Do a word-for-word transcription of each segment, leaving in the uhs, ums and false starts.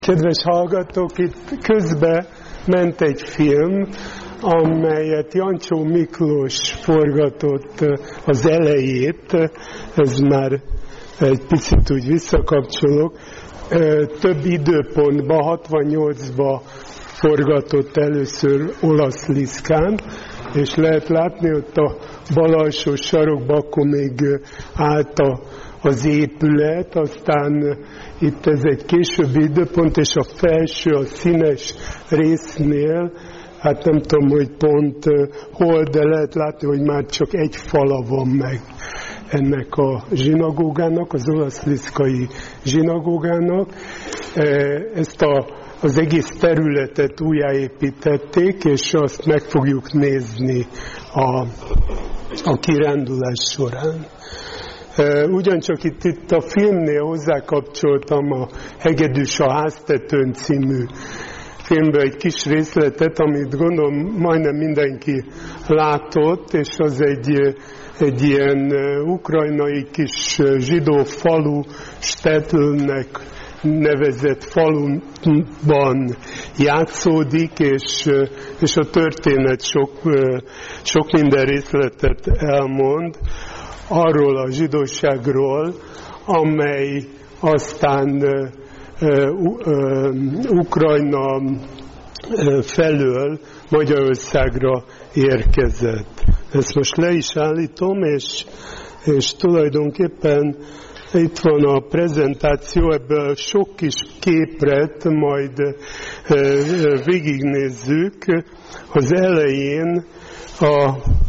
Kedves hallgatók, itt közben ment egy film, amelyet Jancsó Miklós forgatott az elejét, ez már egy picit úgy visszakapcsolok, több időpontban, hatvannyolcban forgatott először Olasz Liszkán, és lehet látni ott a bal alsó sarokban, akkor még állt a az épület, aztán itt ez egy későbbi időpont, és a felső, a színes résznél, hát nem tudom, hogy pont hol, de lehet látni, hogy már csak egy fala van meg ennek a zsinagógának, az olasz liszkai zsinagógának. Ezt a, az egész területet újjáépítették, és azt meg fogjuk nézni a, a kirándulás során. Ugyancsak itt, itt a filmnél hozzákapcsoltam a Hegedűs a háztetőn című filmből egy kis részletet, amit gondolom majdnem mindenki látott, és az egy, egy ilyen ukrajnai kis zsidó falu, Stetlnek nevezett faluban játszódik, és, és a történet sok, sok minden részletet elmond arról a zsidóságról, amely aztán uh, uh, Ukrajna uh, felől Magyarországra érkezett. Ezt most le is állítom, és, és tulajdonképpen itt van a prezentáció, ebből sok kis képret majd uh, végignézzük. Az elején a,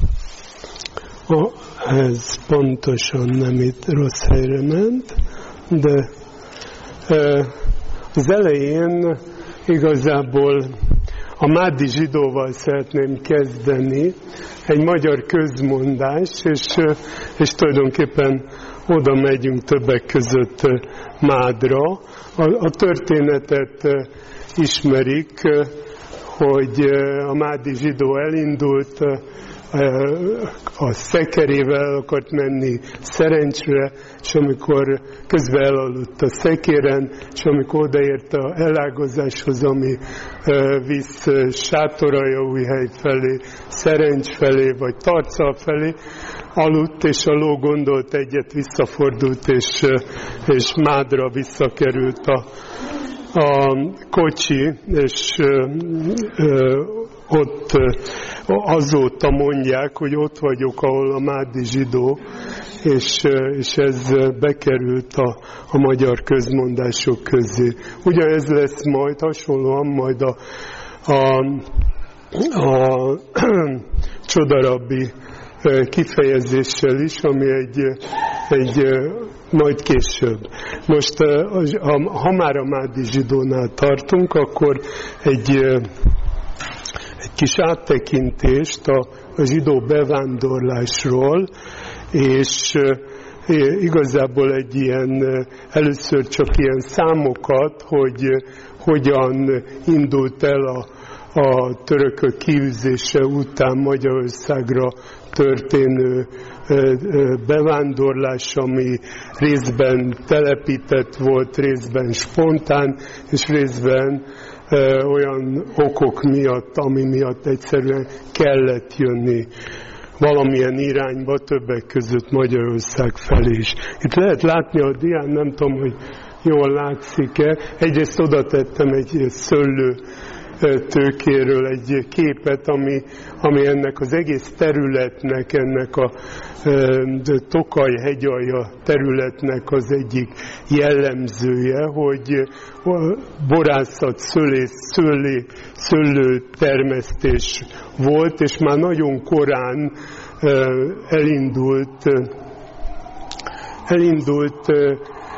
a ez pontosan nem itt rossz helyre ment, de az elején igazából a Mádi zsidóval szeretném kezdeni, egy magyar közmondás, és, és tulajdonképpen oda megyünk többek között Mádra. A, a történetet ismerik, hogy a Mádi zsidó elindult, a szekerével akart menni Szerencsre, és amikor közben elaludt a szekéren, és amikor odaért a elágazáshoz, ami visz Sátoraljaújhely felé, Szerencs felé, vagy Tarcal felé, aludt, és a ló gondolt egyet, visszafordult, és, és Mádra visszakerült a, a kocsi, és ö, ö, ott azóta mondják, hogy ott vagyok, ahol a mádi zsidó, és, és ez bekerült a, a magyar közmondások közé. Ugyanez lesz majd, hasonlóan majd a, a, a csodarabbi kifejezéssel is, ami egy, egy majd később. Most, ha már a mádi zsidónál tartunk, akkor egy kis áttekintést a, a zsidó bevándorlásról, és e, igazából egy ilyen, először csak ilyen számokat, hogy hogyan indult el a, a törökök kiűzése után Magyarországra történő bevándorlás, ami részben telepített volt, részben spontán, és részben olyan okok miatt, ami miatt egyszerűen kellett jönni valamilyen irányba, többek között Magyarország felé is. Itt lehet látni a dián, nem tudom, hogy jól látszik-e, egyrészt oda tettem egy szőlő tőkéről egy képet, ami, ami ennek az egész területnek, ennek a e, Tokaj-hegyalja területnek az egyik jellemzője, hogy borászat, szőlé, szőlé, szőlőtermesztés volt, és már nagyon korán e, elindult, elindult e,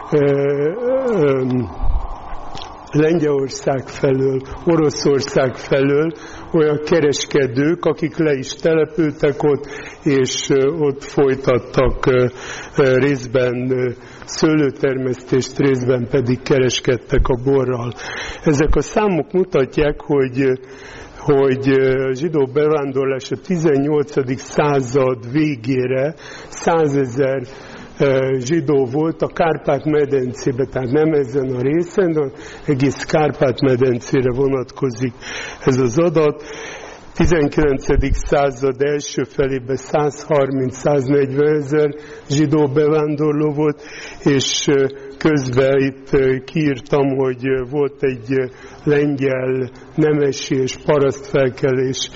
e, Lengyelország felől, Oroszország felől olyan kereskedők, akik le is települtek ott, és ott folytattak részben szőlőtermesztést, részben pedig kereskedtek a borral. Ezek a számok mutatják, hogy, hogy a zsidó bevándorlás a tizennyolcadik század végére százezer zsidó volt a Kárpát-medencében, tehát nem ezen a részen, de egész Kárpát-medencére vonatkozik ez az adat. tizenkilencedik század első felében százharminc-száznegyven ezer zsidó bevándorló volt, és közben itt kiírtam, hogy volt egy lengyel nemesi és parasztfelkelés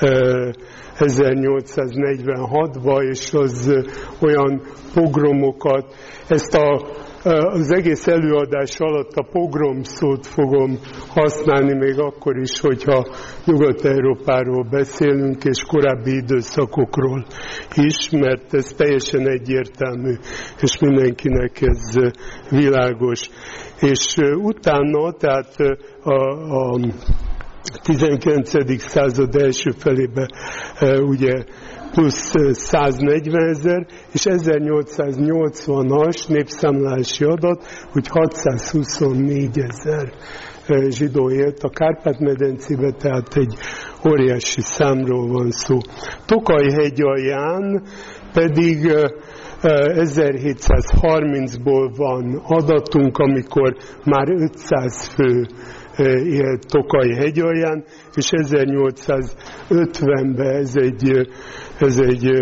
ezernyolcszáznegyvenhatban, és az olyan pogromokat, ezt a, az egész előadás alatt a pogrom szót fogom használni még akkor is, hogyha Nyugat-Európáról beszélünk, és korábbi időszakokról is, mert ez teljesen egyértelmű, és mindenkinek ez világos. És utána, tehát a, a tizenkilencedik század első felében ugye plusz száznegyven ezer, és ezernyolcszáznyolcvanas népszámlálási adat, hogy hatszázhuszonnégy ezer zsidó élt a Kárpát-medencében, tehát egy óriási számról van szó. Tokaj hegyalján pedig ezerhétszázharmincból van adatunk, amikor már ötszáz fő élt Tokaj hegyalján, és ezernyolcszázötvenben ez egy, ez egy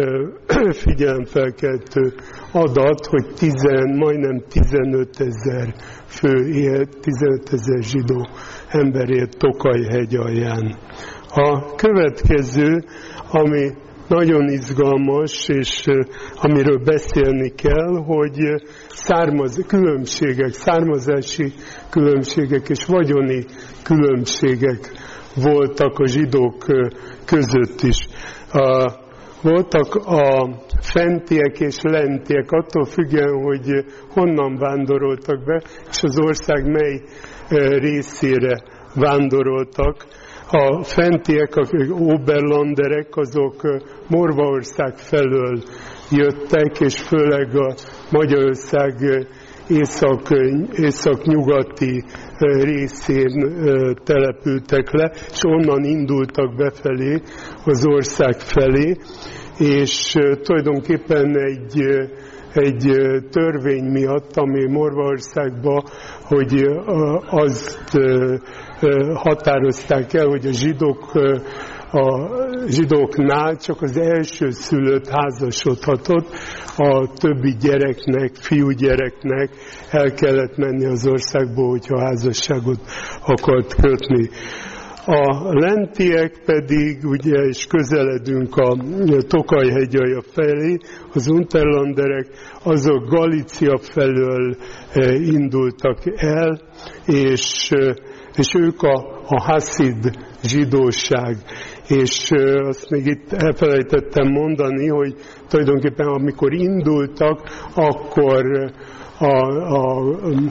figyelemfelkeltő adat, hogy tizen, majdnem tizenöt ezer fő élt, tizenöt ezer zsidó ember élt Tokaj hegyalján. A következő, ami nagyon izgalmas, és amiről beszélni kell, hogy származ, különbségek, származási különbségek és vagyoni különbségek voltak a zsidók között is. A, voltak a fentiek és lentiek, attól függően, hogy honnan vándoroltak be, és az ország mely részére vándoroltak. A fentiek, a Oberlanderek, azok Morvaország felől jöttek, és főleg a Magyarország észak, észak-nyugati részén települtek le, és onnan indultak befelé az ország felé, és tulajdonképpen egy, egy törvény miatt, ami Morvaországban, hogy azt határozták el, hogy a zsidók a zsidóknál csak az első szülött házasodhatott, a többi gyereknek, fiúgyereknek el kellett menni az országból, hogyha házasságot akart kötni. A lentiek pedig, ugye, és közeledünk a Tokaj hegyalja felé, az Unterlanderek, azok Galícia felől indultak el, és, és ők a, a haszid zsidóság. És azt még itt elfelejtettem mondani, hogy tulajdonképpen amikor indultak, akkor a, a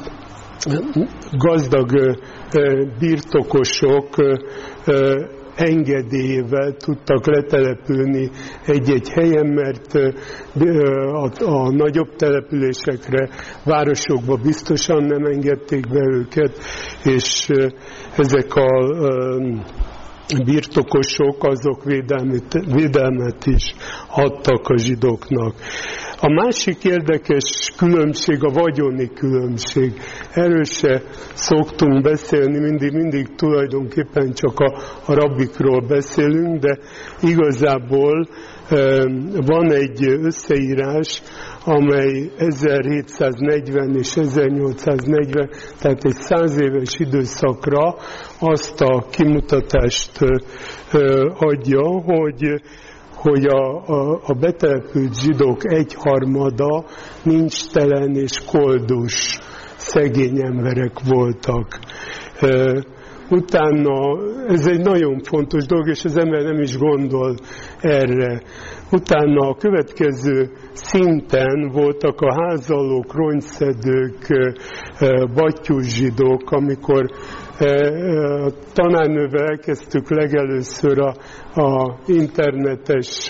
gazdag birtokosok engedélyével tudtak letelepülni egy-egy helyen, mert a, a nagyobb településekre, városokba biztosan nem engedték be őket, és ezek a birtokosok, azok védelmet, védelmet is adtak a zsidóknak. A másik érdekes különbség a vagyoni különbség. Erről se szoktunk beszélni, mindig, mindig tulajdonképpen csak a, a rabbikról beszélünk, de igazából e, van egy összeírás, amely ezerhétszáznegyven és ezernyolcszáznegyven, tehát egy száz éves időszakra azt a kimutatást e, adja, hogy hogy a, a, a betelepült zsidók egyharmada nincstelen és koldus, szegény emberek voltak. E, utána, ez egy nagyon fontos dolog, és az ember nem is gondol erre. Utána a következő szinten voltak a házalók, rongyszedők, battyús zsidók, amikor a tanárnővel elkezdtük legelőször a, a internetes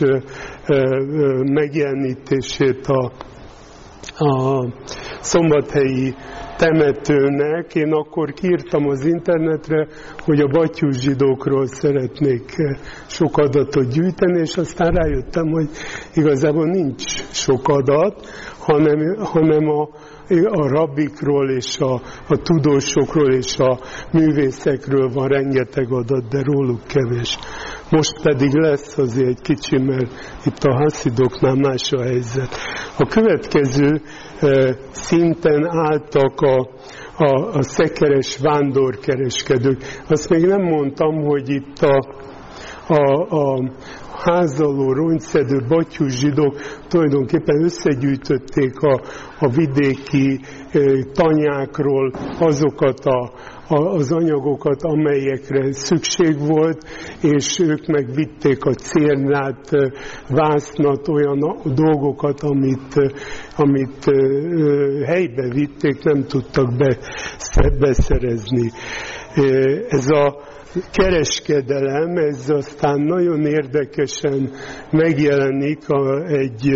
megjelenítését a, a szombathelyi temetőnek. Én akkor kiírtam az internetre, hogy a batyús zsidókról szeretnék sok adatot gyűjteni, és aztán rájöttem, hogy igazából nincs sok adat, hanem, hanem a, a rabbikról és a, a tudósokról és a művészekről van rengeteg adat, de róluk kevés. Most pedig lesz azért egy kicsi, mert itt a haszidoknál más a helyzet. A következő e, szinten álltak a, a, a szekeres vándorkereskedők. Azt még nem mondtam, hogy itt a, a, a házaló, rongyszedő, batyús zsidók tulajdonképpen összegyűjtötték a, a vidéki e, tanyákról azokat a az anyagokat, amelyekre szükség volt, és ők megvitték a cérnát, vásznat, olyan dolgokat, amit, amit helybe vitték, nem tudtak be, beszerezni. Ez a kereskedelem, ez aztán nagyon érdekesen megjelenik a, egy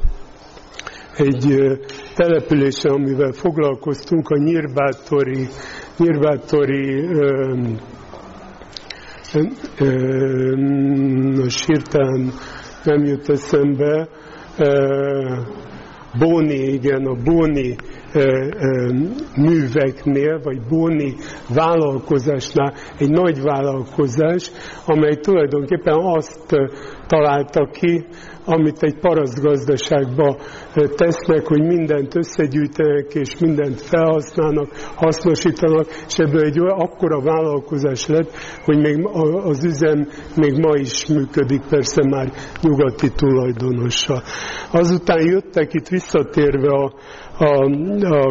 egy településen, amivel foglalkoztunk, a Nyírbátori, Nyírbátori ö, ö, most hirtelen nem jut eszembe, ö, Bóni, igen, a Bóni ö, ö, műveknél, vagy Bóni vállalkozásnál egy nagy vállalkozás, amely tulajdonképpen azt találta ki, amit egy parasztgazdaságban tesznek, hogy mindent összegyűjtenek, és mindent felhasználnak, hasznosítanak, és ebből egy olyan akkora vállalkozás lett, hogy még az üzem még ma is működik, persze már nyugati tulajdonossal. Azután jöttek itt visszatérve a, a, a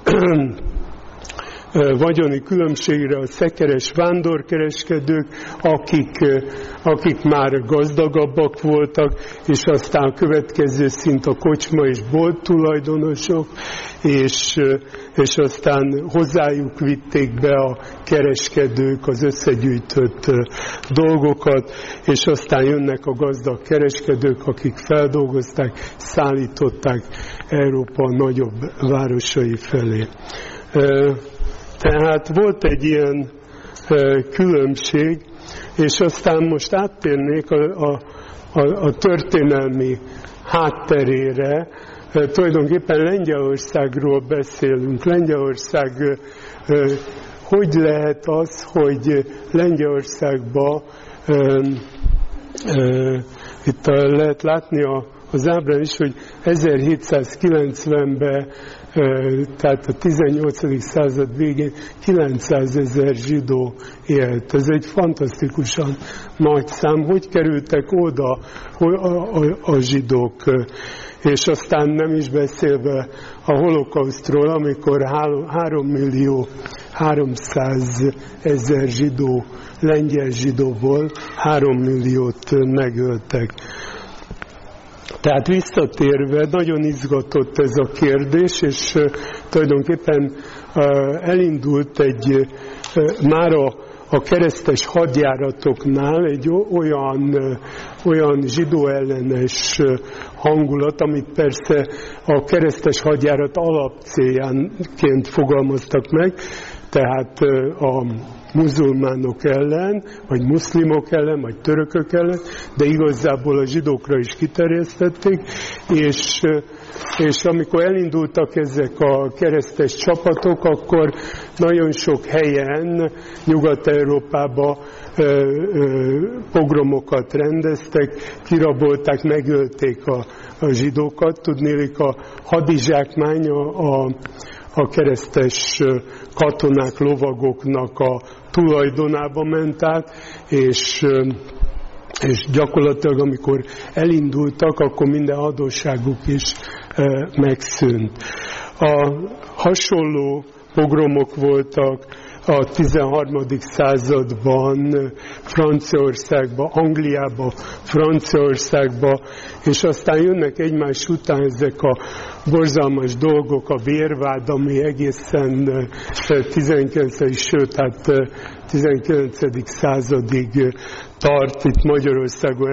vagyoni különbségre a szekeres vándorkereskedők, akik, akik már gazdagabbak voltak, és aztán a következő szint a kocsma és bolt tulajdonosok, és, és aztán hozzájuk vitték be a kereskedők az összegyűjtött dolgokat, és aztán jönnek a gazdag kereskedők, akik feldolgozták, szállították Európa nagyobb városai felé. Tehát volt egy ilyen e, különbség, és aztán most áttérnék a, a, a, a történelmi hátterére. E, tulajdonképpen Lengyelországról beszélünk. Lengyelország, e, e, hogy lehet az, hogy Lengyelországban, e, e, itt lehet látni a, az ábrán is, hogy ezerhétszázkilencvenben, tehát a tizennyolcadik század végén kilencszázezer zsidó élt. Ez egy fantasztikusan nagy szám. Hogy kerültek oda a, a, a zsidók? És aztán nem is beszélve a holokausztról, amikor három millió háromszázezer zsidó, lengyel zsidóból három milliót megöltek. Tehát visszatérve, nagyon izgatott ez a kérdés, és uh, tulajdonképpen uh, elindult egy, uh, már a, a keresztes hadjáratoknál egy olyan, uh, olyan zsidó ellenes uh, hangulat, amit persze a keresztes hadjárat alapcéljánként fogalmaztak meg, tehát uh, a muzulmánok ellen, vagy muszlimok ellen, vagy törökök ellen, de igazából a zsidókra is kiterjesztették, és, és amikor elindultak ezek a keresztes csapatok, akkor nagyon sok helyen, Nyugat-Európában pogromokat rendeztek, kirabolták, megölték a, a zsidókat. Tudnélik, a hadizsákmány a, a a keresztes katonák, lovagoknak a tulajdonába ment át, és, és gyakorlatilag amikor elindultak, akkor minden adósságuk is megszűnt. A hasonló pogromok voltak a tizenharmadik században Franciaországban, Angliában, Franciaországban, és aztán jönnek egymás után ezek a borzalmas dolgok, a vérvád, ami egészen tizenkilencedik sőt, hát tizenkilencedik századig tart, itt Magyarországon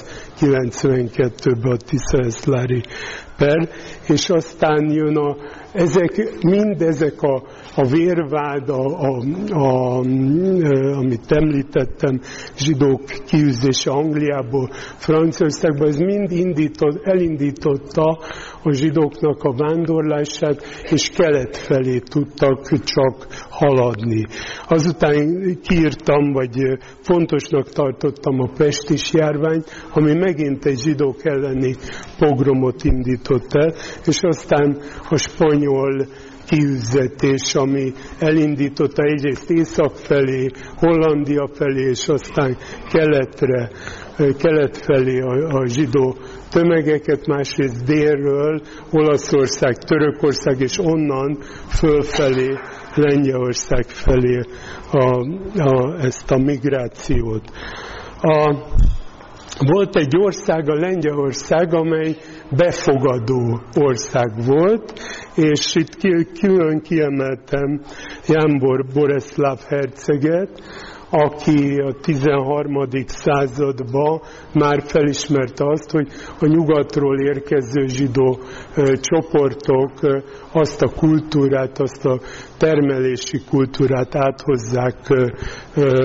ezernyolcszázkilencvenkettőben a Tisza-Eszlári per, és aztán jön a ezek, mind ezek a, a vérvád, a, a, a, amit említettem, zsidók kiűzése Angliából, Franciaországba, ez mind indított, elindította a zsidóknak a vándorlását, és kelet felé tudtak csak haladni. Azután kiírtam, vagy fontosnak tartottam a pestis járványt, ami megint egy zsidók elleni pogromot indított el, és aztán a spanyol kiűzzetés, ami elindította egyrészt észak felé, Hollandia felé, és aztán keletre, kelet felé a, a zsidó tömegeket, másrészt délről, Olaszország, Törökország, és onnan fölfelé, Lengyelország felé a, a, ezt a migrációt. A, volt egy ország, a Lengyelország, amely befogadó ország volt, és itt külön kiemeltem Jámbor Boreszláv herceget, aki a tizenharmadik században már felismerte azt, hogy a nyugatról érkező zsidó ö, csoportok ö, azt a kultúrát, azt a termelési kultúrát áthozzák ö, ö,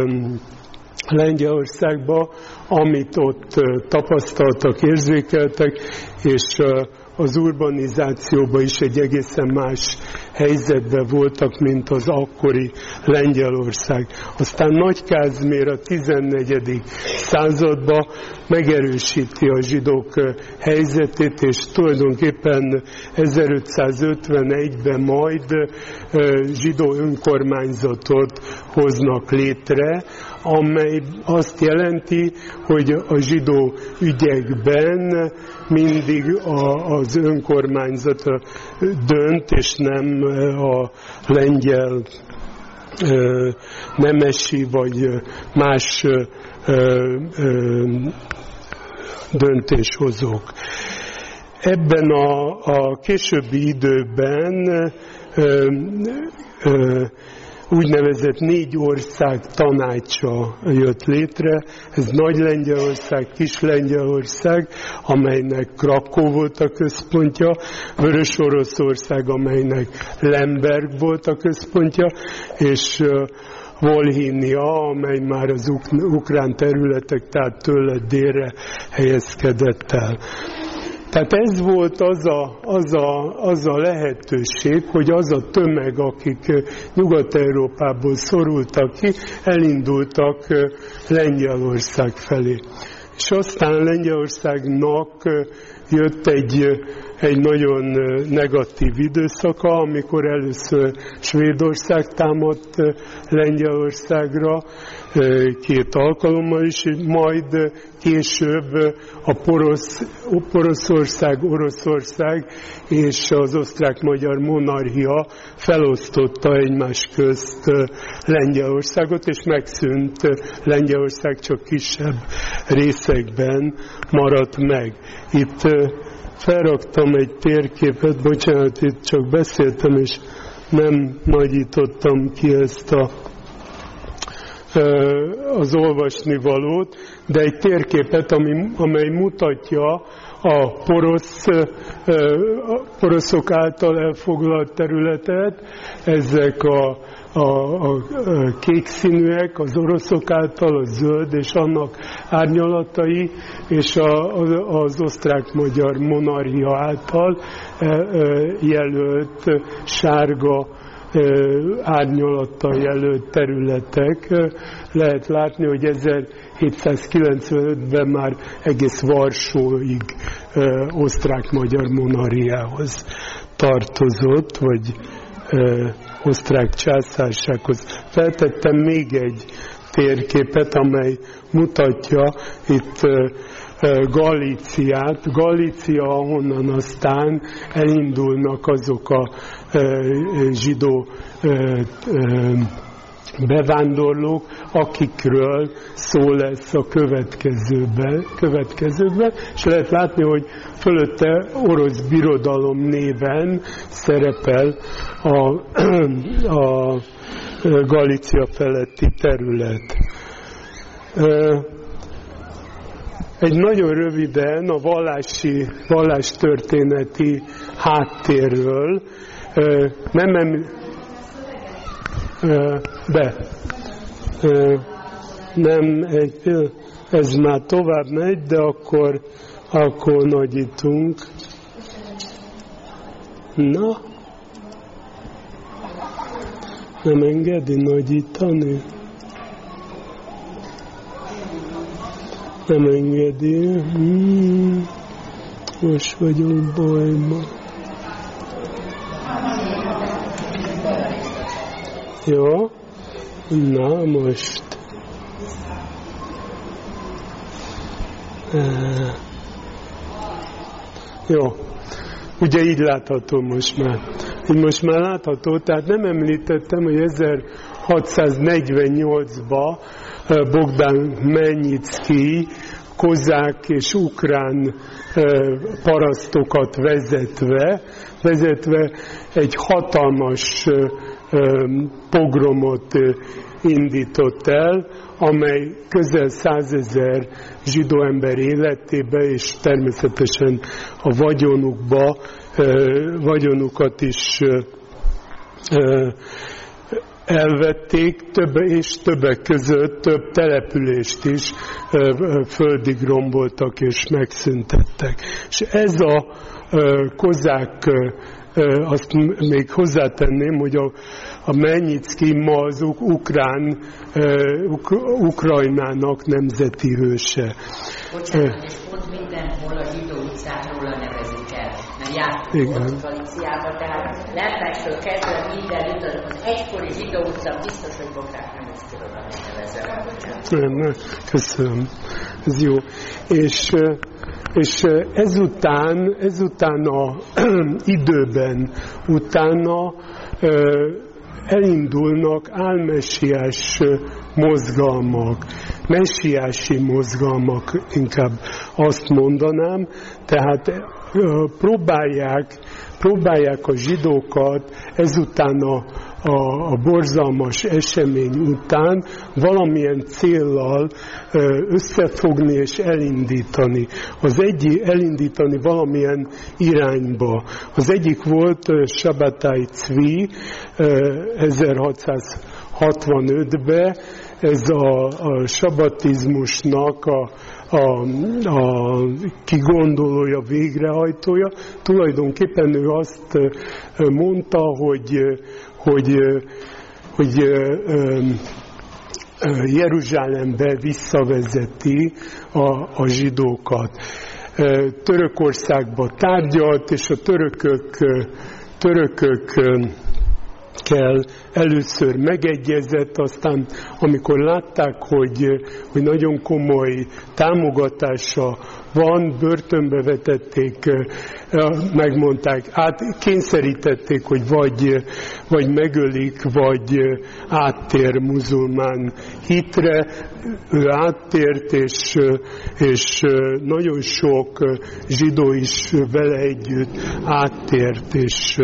Lengyelországba, amit ott ö, tapasztaltak, érzékeltek, és ö, az urbanizációban is egy egészen más helyzetben voltak, mint az akkori Lengyelország. Aztán Nagy Kázmér a tizennegyedik században megerősíti a zsidók helyzetét, és tulajdonképpen ezerötszázötvenegyben majd zsidó önkormányzatot hoznak létre, amely azt jelenti, hogy a zsidó ügyekben mindig a, az önkormányzat dönt, és nem a lengyel ö, nemesi vagy más ö, ö, döntéshozók. Ebben a, a későbbi időben ö, ö, úgynevezett négy ország tanácsa jött létre. Ez Nagy Lengyelország, Kis Lengyelország, amelynek Krakó volt a központja, Vörös Oroszország, amelynek Lemberg volt a központja, és Volhynia, amely már az ukrán területek, tehát tőle délre helyezkedett el. Tehát ez volt az a, az, a, az a lehetőség, hogy az a tömeg, akik Nyugat-Európából szorultak ki, elindultak Lengyelország felé. És aztán Lengyelországnak jött egy, egy nagyon negatív időszaka, amikor először Svédország támadt Lengyelországra, két alkalommal is, majd később a Porosz, Poroszország, Oroszország és az osztrák-magyar monarchia felosztotta egymás közt Lengyelországot, és megszűnt Lengyelország, csak kisebb részekben maradt meg. Itt felraktam egy térképet, bocsánat, itt csak beszéltem, és nem nagyítottam ki ezt a az olvasnivalót, de egy térképet, ami, amely mutatja a porosz, a poroszok által elfoglalt területet, ezek a, a, a kék színűek, az oroszok által a zöld és annak árnyalatai, és a, az osztrák-magyar monarchia által jelölt sárga árnyalattal jelölt területek. Lehet látni, hogy ezerhétszázkilencvenötben már egész Varsóig osztrák-magyar monarchiához tartozott, vagy osztrák császársághoz. Feltettem még egy térképet, amely mutatja itt Galíciát. Galícia, ahonnan aztán elindulnak azok a zsidó bevándorlók, akikről szó lesz a következőben, következőben, és lehet látni, hogy fölötte orosz birodalom néven szerepel a, a Galícia feletti terület. Egy nagyon röviden a vallási, vallástörténeti háttérről. Nem em... De nem egy, ez már tovább megy, de akkor, akkor nagyítunk. Na, nem engedi nagyítani. Nem engedi. Hmm. Most vagyunk bajban. Jó? Na, most. Uh, jó. Ugye így látható most már. Így most már látható, tehát nem említettem, hogy ezerhatszáznegyvennyolcban Bogdán Hmelnyickyj kozák és ukrán parasztokat vezetve, vezetve egy hatalmas pogromot indított el, amely közel százezer zsidó ember életébe, és természetesen a vagyonukba, vagyonukat is elvették, több, és többek között több települést is földig romboltak és megszüntettek. És ez a kozák, azt még hozzátenném, hogy a, a Hmelnyickyj ma az ukrán, uk, Ukrajnának nemzeti hőse. Bocsánat, és pont mindenhol a zsidó utcákról nevezik el, mert jártunk Galíciában, tehát Lembergtől kezdve mindenütt az egykori zsidó utca biztos, hogy Bogdán Hmelnyickyjról nevezem. Köszönöm, ez jó. És, és ezután, ezután a időben, utána elindulnak álmessiás mozgalmak, messiási mozgalmak, inkább azt mondanám, tehát próbálják, próbálják a zsidókat ezután a, a, a borzalmas esemény után valamilyen céllal összefogni és elindítani. Az egyik elindítani valamilyen irányba. Az egyik volt Sabbatai Tzvi ezerhatszázhatvanötben, ez a, a sabbatizmusnak a, a, a kigondolója, végrehajtója. Tulajdonképpen ő azt mondta, hogy, hogy, hogy Jeruzsálembe visszavezeti a, a zsidókat. Törökországba tárgyalt, és a törökök, törökök kell először megegyezett, aztán amikor látták, hogy, hogy nagyon komoly támogatása van, börtönbe vetették, megmondták, át, kényszerítették, hogy vagy, vagy megölik, vagy áttér muzulmán hitre. Ő áttért, és, és nagyon sok zsidó is vele együtt áttért, és,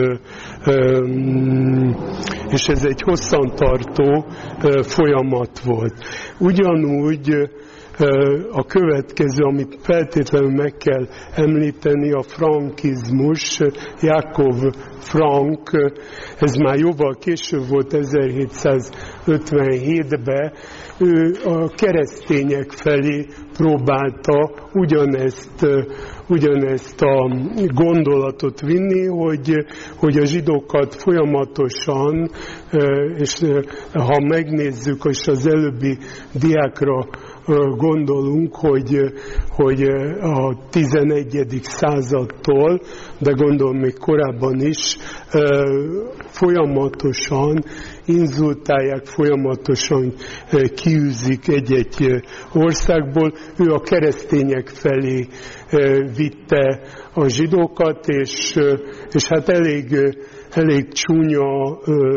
és ez egy hosszantartó folyamat volt. Ugyanúgy a következő, amit feltétlenül meg kell említeni, a frankizmus, Jakov Frank, ez már jóval később volt, ezerhétszázötvenhétben, ő a keresztények felé próbálta ugyanezt, ugyanezt a gondolatot vinni, hogy, hogy a zsidókat folyamatosan, és ha megnézzük, és az előbbi diákra gondolunk, hogy, hogy a tizenegyedik századtól, de gondolom még korábban is, folyamatosan inzultálják, folyamatosan kiűzik egy-egy országból. Ő a keresztények felé vitte a zsidókat, és, és hát elég, elég csúnya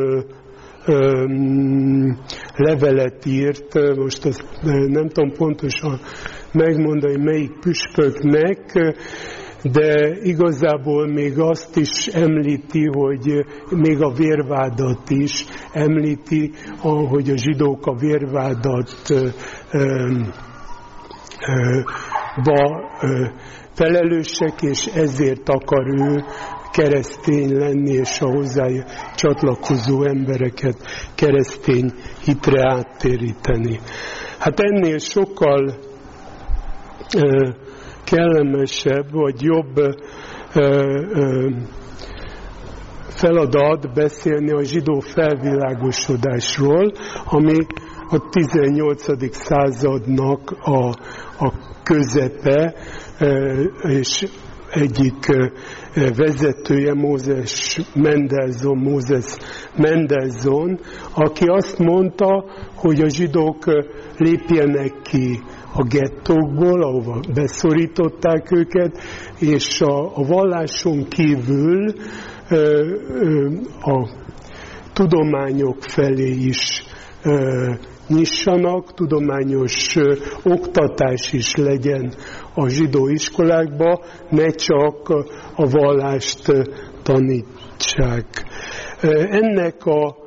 levelet írt, most azt nem tudom pontosan megmondani, melyik püspöknek, de igazából még azt is említi, hogy még a vérvádat is említi, hogy a zsidók a vérvádat ba felelősek, és ezért akar ő keresztény lenni, és a hozzá csatlakozó embereket keresztény hitre áttéríteni. Hát ennél sokkal ö, kellemesebb, vagy jobb ö, ö, feladat beszélni a zsidó felvilágosodásról, ami a tizennyolcadik századnak a, a közepe, és egyik vezetője Mózes Mendelssohn, Mózes Mendelssohn, aki azt mondta, hogy a zsidók lépjenek ki a gettókból, ahova beszorították őket, és a, a valláson kívül a tudományok felé is nyissanak, tudományos oktatás is legyen a zsidó iskolákba, ne csak a vallást tanítsák. Ennek a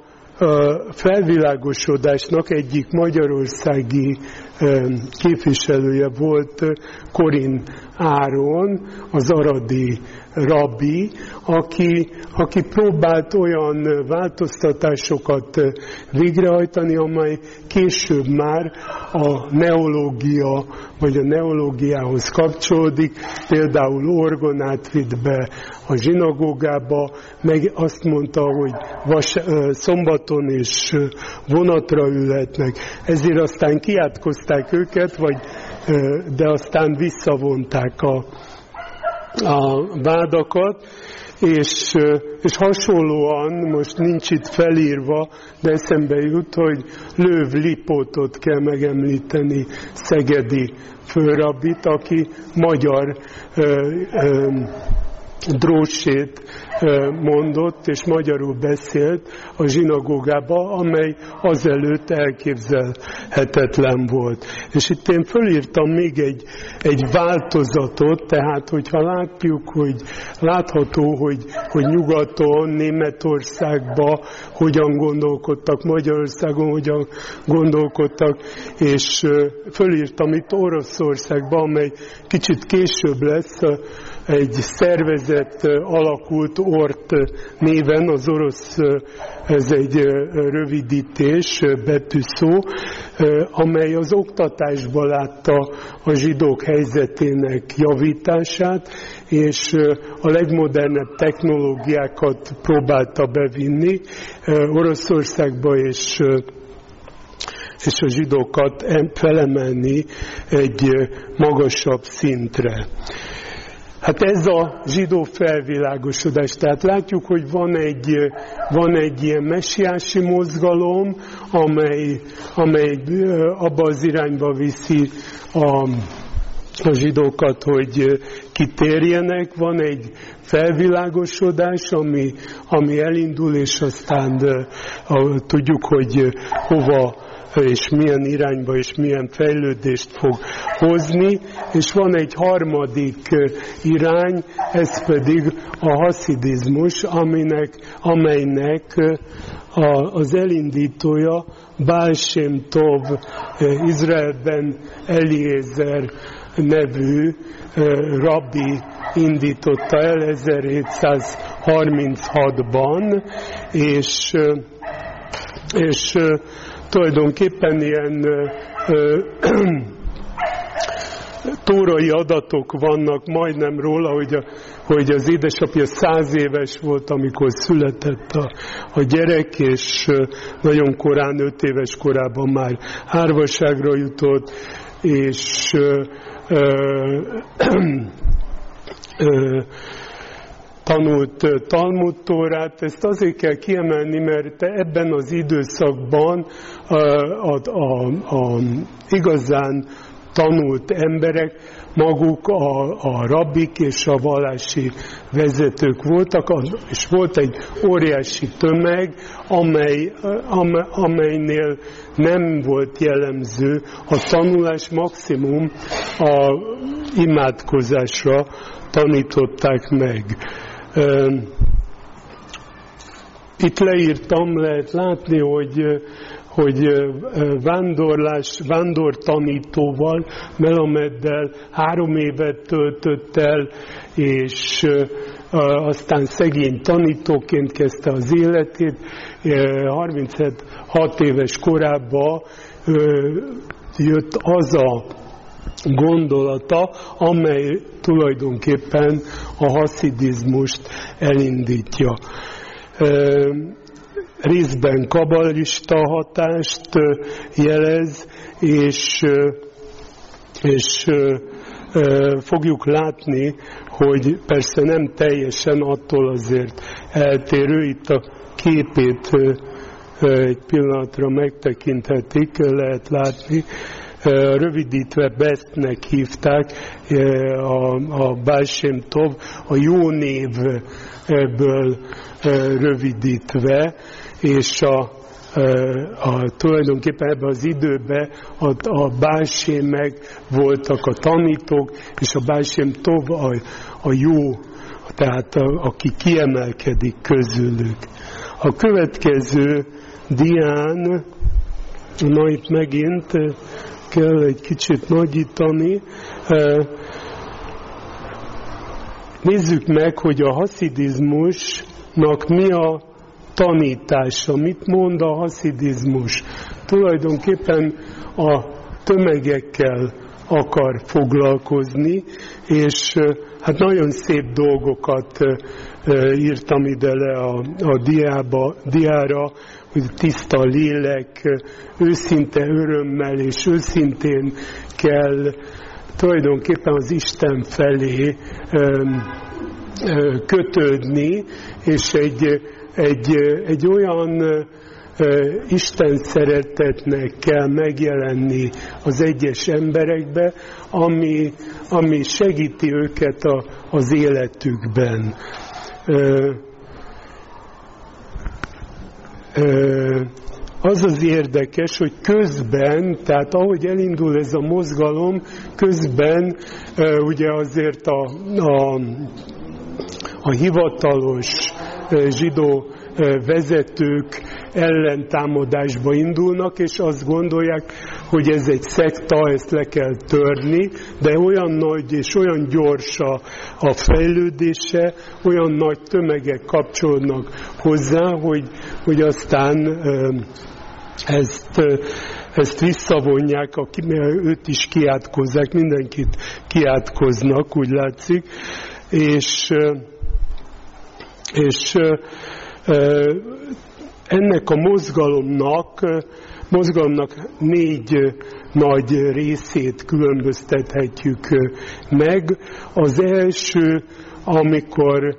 felvilágosodásnak egyik magyarországi képviselője volt Korin Áron, az aradi rabbi, aki, aki próbált olyan változtatásokat végrehajtani, amely később már a neológia, vagy a neológiához kapcsolódik, például orgonát vitt be a zsinagógába, meg azt mondta, hogy vas, szombaton is vonatra ülhetnek. Ezért aztán kiátkozták őket, vagy, de aztán visszavonták a a vádakat, és, és hasonlóan, most nincs itt felírva, de eszembe jut, hogy Löv Lipótot kell megemlíteni, szegedi főrabbit, aki magyar ö, ö, drósét mondott, és magyarul beszélt a zsinagógába, amely azelőtt elképzelhetetlen volt. És itt én fölírtam még egy, egy változatot, tehát hogyha látjuk, hogy látható, hogy, hogy nyugaton, Németországban hogyan gondolkodtak, Magyarországon hogyan gondolkodtak, és fölírtam itt Oroszországban, amely kicsit később lesz, egy szervezet alakult Ort néven, az orosz, ez egy rövidítés, betűszó, amely az oktatásban látta a zsidók helyzetének javítását, és a legmodernebb technológiákat próbálta bevinni Oroszországba, és és a zsidókat felemelni egy magasabb szintre. Hát ez a zsidó felvilágosodás. Tehát látjuk, hogy van egy, van egy ilyen messiási mozgalom, amely, amely abba az irányba viszi a, a zsidókat, hogy kitérjenek. Van egy felvilágosodás, ami, ami elindul, és aztán a, tudjuk, hogy hova és milyen irányba és milyen fejlődést fog hozni, és van egy harmadik irány, ez pedig a haszidizmus, aminek, amelynek az elindítója Baal Shem Tov, Izraelben Eliezer nevű rabbi indította el ezerhétszázharminchatban, és, és tulajdonképpen ilyen ö, ö, tórai adatok vannak majdnem róla, hogy, a, hogy az édesapja száz éves volt, amikor született a, a gyerek, és nagyon korán, öt éves korában már árvaságra jutott, és ö, ö, ö, tanult Talmud Tórát. Ezt azért kell kiemelni, mert ebben az időszakban a, a, a, a igazán tanult emberek maguk a, a rabbik és a vallási vezetők voltak, és volt egy óriási tömeg, amely, amelynél nem volt jellemző a tanulás, maximum a imádkozásra tanították meg. Itt leírtam, lehet látni, hogy, hogy vándorlás, vándortanítóval, Melameddel három évet töltött el, és aztán szegény tanítóként kezdte az életét, harminchat éves korában jött az a gondolata, amely tulajdonképpen a haszidizmust elindítja. Részben kabbalista hatást jelez, és, és fogjuk látni, hogy persze nem teljesen attól azért eltérő, itt a képét egy pillanatra megtekinthetik, lehet látni, rövidítve Bestnek hívták, a, a Baal Shem Tov, a jó névből rövidítve, és a, a, tulajdonképpen ebben az időben a, a Baal Shemek voltak a tanítók, és a Baal Shem Tov a, a jó, tehát a, aki kiemelkedik közülük. A következő dián, na itt megint kell egy kicsit nagyítani. Nézzük meg, hogy a haszidizmusnak mi a tanítása, mit mond a haszidizmus. Tulajdonképpen a tömegekkel akar foglalkozni, és hát nagyon szép dolgokat írtam ide le a, a diába, diára, hogy tiszta lélek, őszinte örömmel és őszintén kell tulajdonképpen az Isten felé kötődni, és egy, egy, egy olyan Isten szeretetnek kell megjelenni az egyes emberekbe, ami, ami segíti őket a, az életükben. Az az érdekes, hogy közben, tehát ahogy elindul ez a mozgalom, közben ugye azért a, a, a hivatalos zsidó vezetők ellentámadásba indulnak, és azt gondolják, hogy ez egy szekta, ezt le kell törni, de olyan nagy és olyan gyors a, a fejlődése, olyan nagy tömegek kapcsolódnak hozzá, hogy, hogy aztán ezt, ezt visszavonják, őt is kiátkozzák, mindenkit kiátkoznak, úgy látszik, és, és ennek a mozgalomnak, mozgalomnak négy nagy részét különböztethetjük meg. Az első, amikor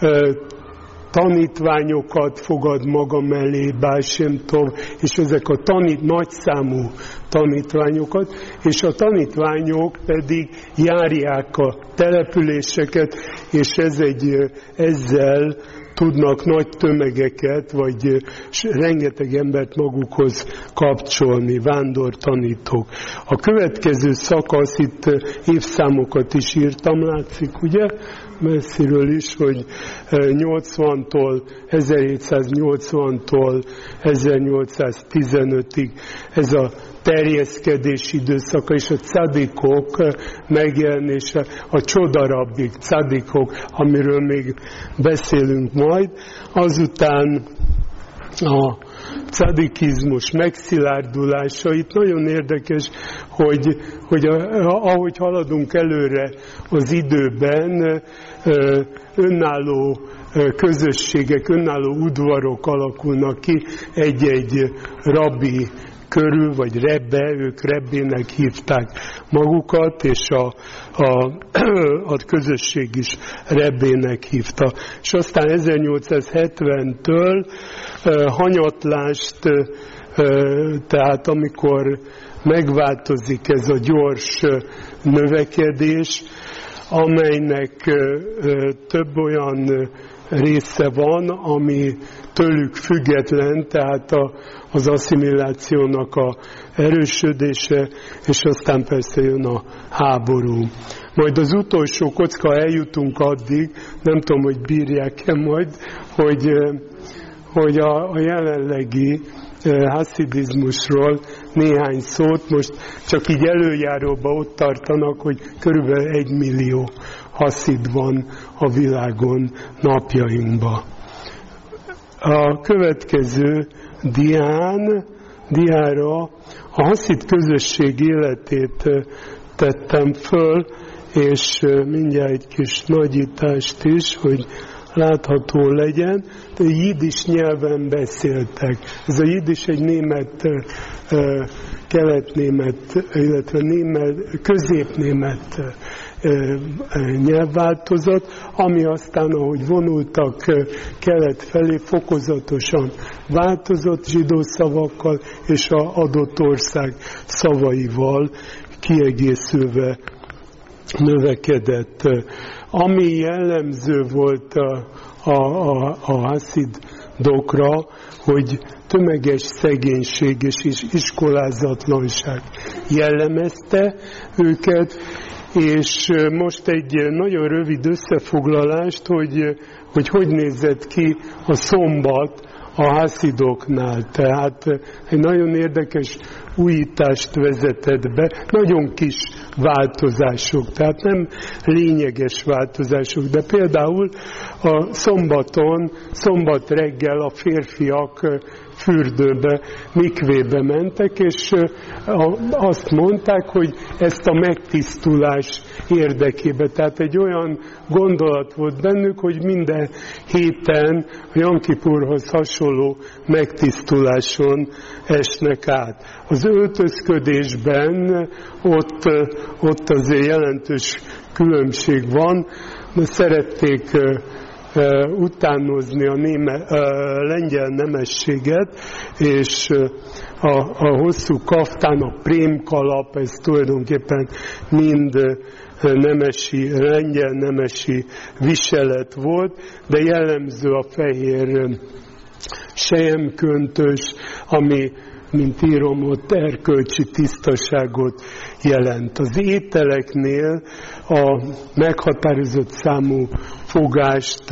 tanítványokat fogad maga mellé Baal Shem Tov, és ezek a tanít, nagyszámú tanítványokat, és a tanítványok pedig járják a településeket, és ez egy, ezzel tudnak nagy tömegeket, vagy rengeteg embert magukhoz kapcsolni, vándortanítók. A következő szakasz, itt évszámokat is írtam, látszik, ugye? Messziről is, hogy nyolcvantól, ezerhétszáznyolcvantól ezernyolcszáztizenötig ez a terjeszkedés időszaka, és a cadikok megjelenése, a csodarabbik cadikok, amiről még beszélünk majd. Azután a cadikizmus megszilárdulása. Itt nagyon érdekes, hogy, hogy ahogy haladunk előre az időben, önálló közösségek, önálló udvarok alakulnak ki egy-egy rabbi körül, vagy rebbe, ők rebbének hívták magukat, és a, a, a közösség is rebbének hívta. És aztán ezernyolcszázhetventől hanyatlást, tehát amikor megváltozik ez a gyors növekedés, amelynek több olyan része van, ami tőlük független, tehát a, az asszimilációnak a erősödése, és aztán persze jön a háború. Majd az utolsó kocka, eljutunk addig, nem tudom, hogy bírják-e majd, hogy, hogy a, a jelenlegi haszidizmusról néhány szót. Most csak így előjáróba ott tartanak, hogy körülbelül egy millió haszid van a világon napjainkban. A következő dián, diára a haszid közösség életét tettem föl, és mindjárt egy kis nagyítást is, hogy látható legyen. De jiddis nyelven beszéltek. Ez a jiddis egy német, keletnémet, illetve német, középnémet nyelvváltozat, ami aztán, ahogy vonultak kelet felé, fokozatosan változott zsidó szavakkal és az adott ország szavaival kiegészülve növekedett. Ami jellemző volt a, a, a, a haszidokra, hogy tömeges szegénység és iskolázatlanság jellemezte őket, és most egy nagyon rövid összefoglalást, hogy hogy, hogy nézett ki a szombat a haszidoknál. Tehát egy nagyon érdekes újítást vezetett be, nagyon kis változások, tehát nem lényeges változások, de például a szombaton, szombat reggel a férfiak fürdőbe, mikvébe mentek, és azt mondták, hogy ezt a megtisztulás érdekében. Tehát egy olyan gondolat volt bennük, hogy minden héten a Jom Kipurhoz hasonló megtisztuláson esnek át. Az öltözködésben ott, ott azért jelentős különbség van, de szerették utánozni a, néme, a lengyel nemességet, és a, a hosszú kaftán, a prémkalap, ez tulajdonképpen mind nemesi, lengyel nemesi viselet volt, de jellemző a fehér selyemköntös, ami, mint írom, ott erkölcsi tisztaságot jelent. Az ételeknél a meghatározott számú fogást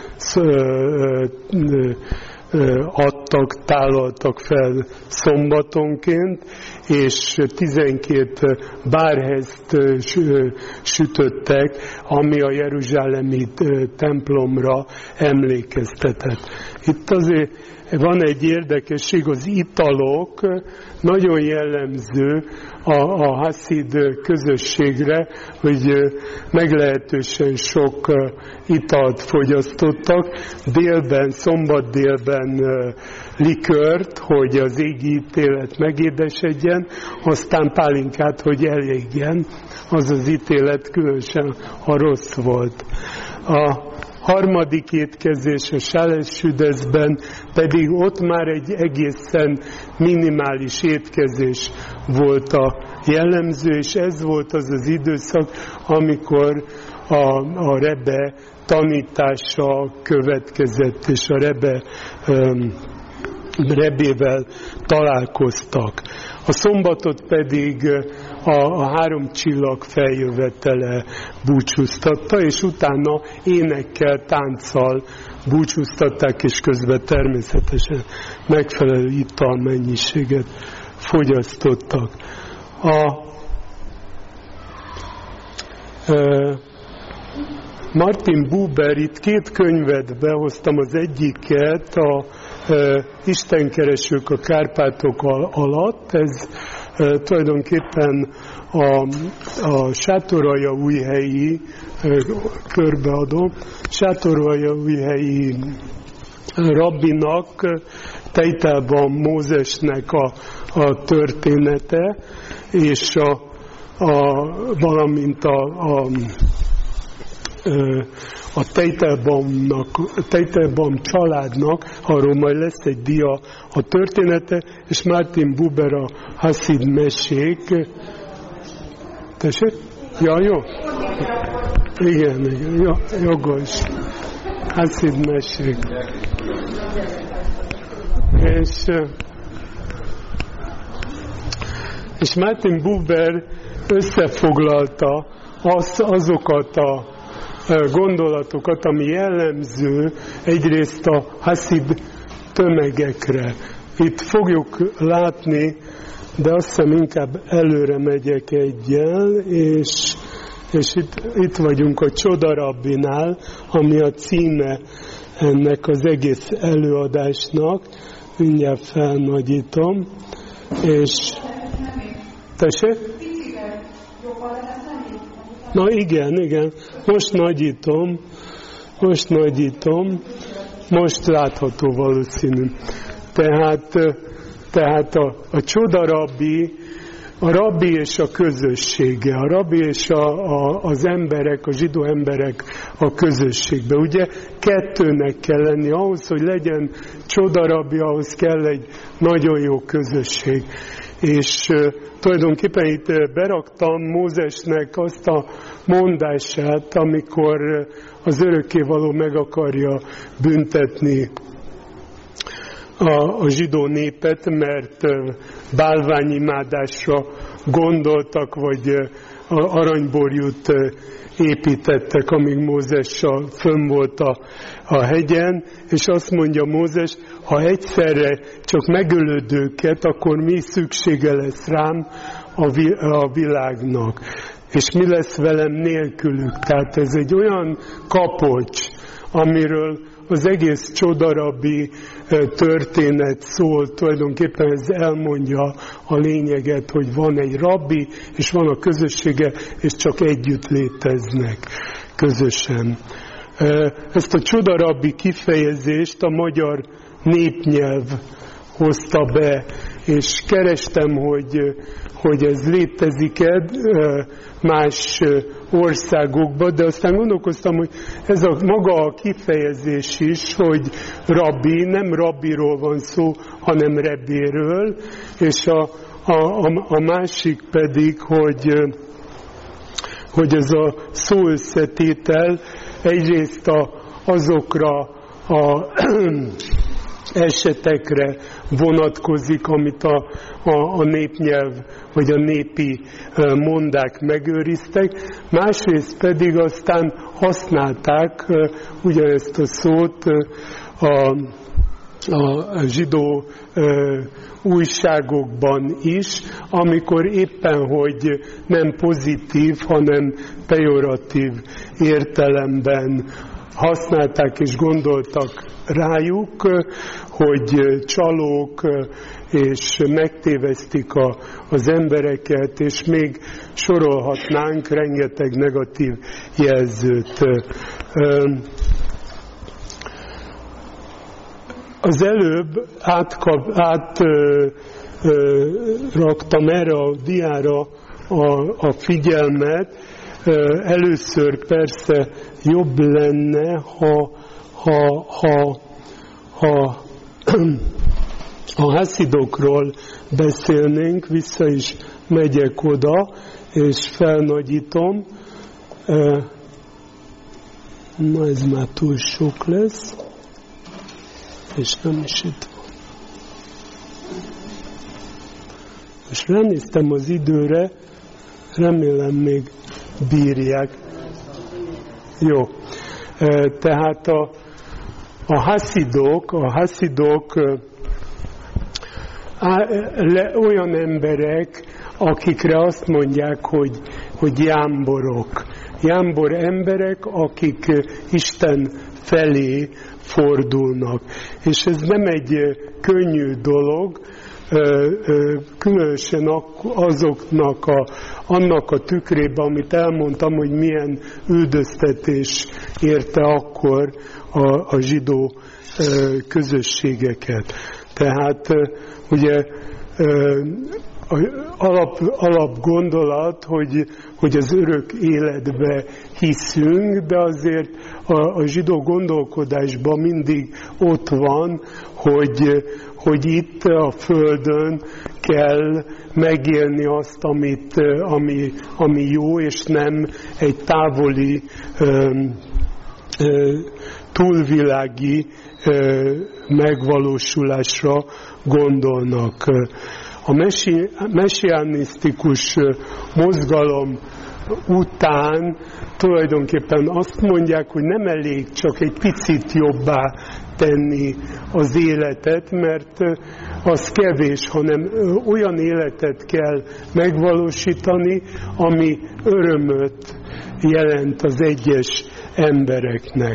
adtak, tálaltak fel szombatonként, és tizenkét bárhezt sütöttek, ami a jeruzsálemi templomra emlékeztetett. Itt azért van egy érdekesség, az italok nagyon jellemző a, a haszid közösségre, hogy meglehetősen sok italt fogyasztottak. Délben, szombat délben likört, hogy az égi ítélet megédesedjen, aztán pálinkát, hogy elégjen. Az az ítélet különösen a rossz volt. A harmadik étkezés a Sáleszsüdeszben pedig ott már egy egészen minimális étkezés volt a jellemző, és ez volt az az időszak, amikor a, a Rebbe tanítása következett, és a Rebbe um, Rebével találkoztak. A szombatot pedig a, a három csillag feljövetele búcsúztatta, és utána énekkel, tánccal búcsúztatták, és közben természetesen megfelelő italmennyiséget fogyasztottak. A e, Martin Buber, itt két könyvet behoztam, az egyiket a e, Istenkeresők a Kárpátok alatt, ez e, tulajdonképpen a, a Sátoraljaújhelyi, e, körbeadom, Sátoraljaújhelyi rabbinak, Tejtelban Mózesnek a, a története, és a, a, valamint a, a a Teitelbaumnak, Teitelbaum családnak, arról majd lesz egy dia a története, és Martin Buber a haszid mesék. Tessék? Ja, jó? Igen, igen, jó, jogos. Haszid mesék. És, és Martin Buber összefoglalta az, azokat a gondolatokat, ami jellemző egyrészt a haszid tömegekre, itt fogjuk látni, de azt hiszem inkább előre megyek egyel, és, és itt, itt vagyunk a Csoda Rabbinál, ami a címe ennek az egész előadásnak. Mindjárt felnagyítom, és tessék? Na igen, igen, most nagyítom, most nagyítom, most látható valószínű. Tehát, tehát a, a Csoda Rabbi, a rabbi és a közössége, a rabbi és a, a, az emberek, a zsidó emberek a közösségbe. Ugye kettőnek kell lenni, ahhoz, hogy legyen Csoda Rabbi, ahhoz kell egy nagyon jó közösség. És uh, tulajdonképpen itt uh, beraktam Mózesnek azt a mondását, amikor uh, az örökkévaló meg akarja büntetni a, a zsidó népet, mert uh, bálványimádásra gondoltak, vagy uh, aranyborjút uh, építettek, amíg Mózes fönn volt a, a hegyen, és azt mondja Mózes, ha egyszerre csak megölöd őket, akkor mi szüksége lesz rám a, vi, a világnak, és mi lesz velem nélkülük. Tehát ez egy olyan kapocs, amiről az egész Csoda Rabbi történet szól, tulajdonképpen ez elmondja a lényeget, hogy van egy rabbi, és van a közössége, és csak együtt léteznek közösen. Ezt a Csoda Rabbi kifejezést a magyar népnyelv hozta be, és kerestem, hogy, hogy ez létezik-e más országokban, de aztán gondolkoztam, hogy ez a maga a kifejezés is, hogy rabbi, nem rabbiról van szó, hanem rebbéről, és a, a, a másik pedig, hogy, hogy ez a szó összetétel egyrészt a, azokra a esetekre vonatkozik, amit a, a, a népnyelv vagy a népi mondák megőriztek, másrészt pedig aztán használták ugyanezt a szót a, a zsidó újságokban is, amikor éppen, hogy nem pozitív, hanem pejoratív értelemben használták és gondoltak rájuk, hogy csalók, és megtévesztik a, az embereket, és még sorolhatnánk rengeteg negatív jelzőt. Az előbb átkap, átraktam erre a diára a, a figyelmet. Először persze jobb lenne, ha, ha, ha, ha a haszidokról beszélnénk, vissza is megyek oda, és felnagyítom. Na, ez már túl sok lesz, és nem is itt van. És ránéztem az időre, remélem még bírják. Jó. Tehát a, a haszidok, a haszidok le, olyan emberek, akikre azt mondják, hogy, hogy jámborok. Jámbor emberek, akik Isten felé fordulnak. És ez nem egy könnyű dolog, különösen azoknak a, annak a tükrében, amit elmondtam, hogy milyen üldöztetés érte akkor a, a zsidó közösségeket. Tehát ugye alap, alap gondolat, hogy, hogy az örök életbe hiszünk, de azért a, a zsidó gondolkodásban mindig ott van, hogy, hogy itt a Földön kell megélni azt, amit, ami, ami jó, és nem egy távoli, ö, ö, túlvilági ö, megvalósulásra gondolnak. A mesi, messianisztikus mozgalom után tulajdonképpen azt mondják, hogy nem elég csak egy picit jobbá tenni az életet, mert az kevés, hanem olyan életet kell megvalósítani, ami örömöt jelent az egyes embereknek.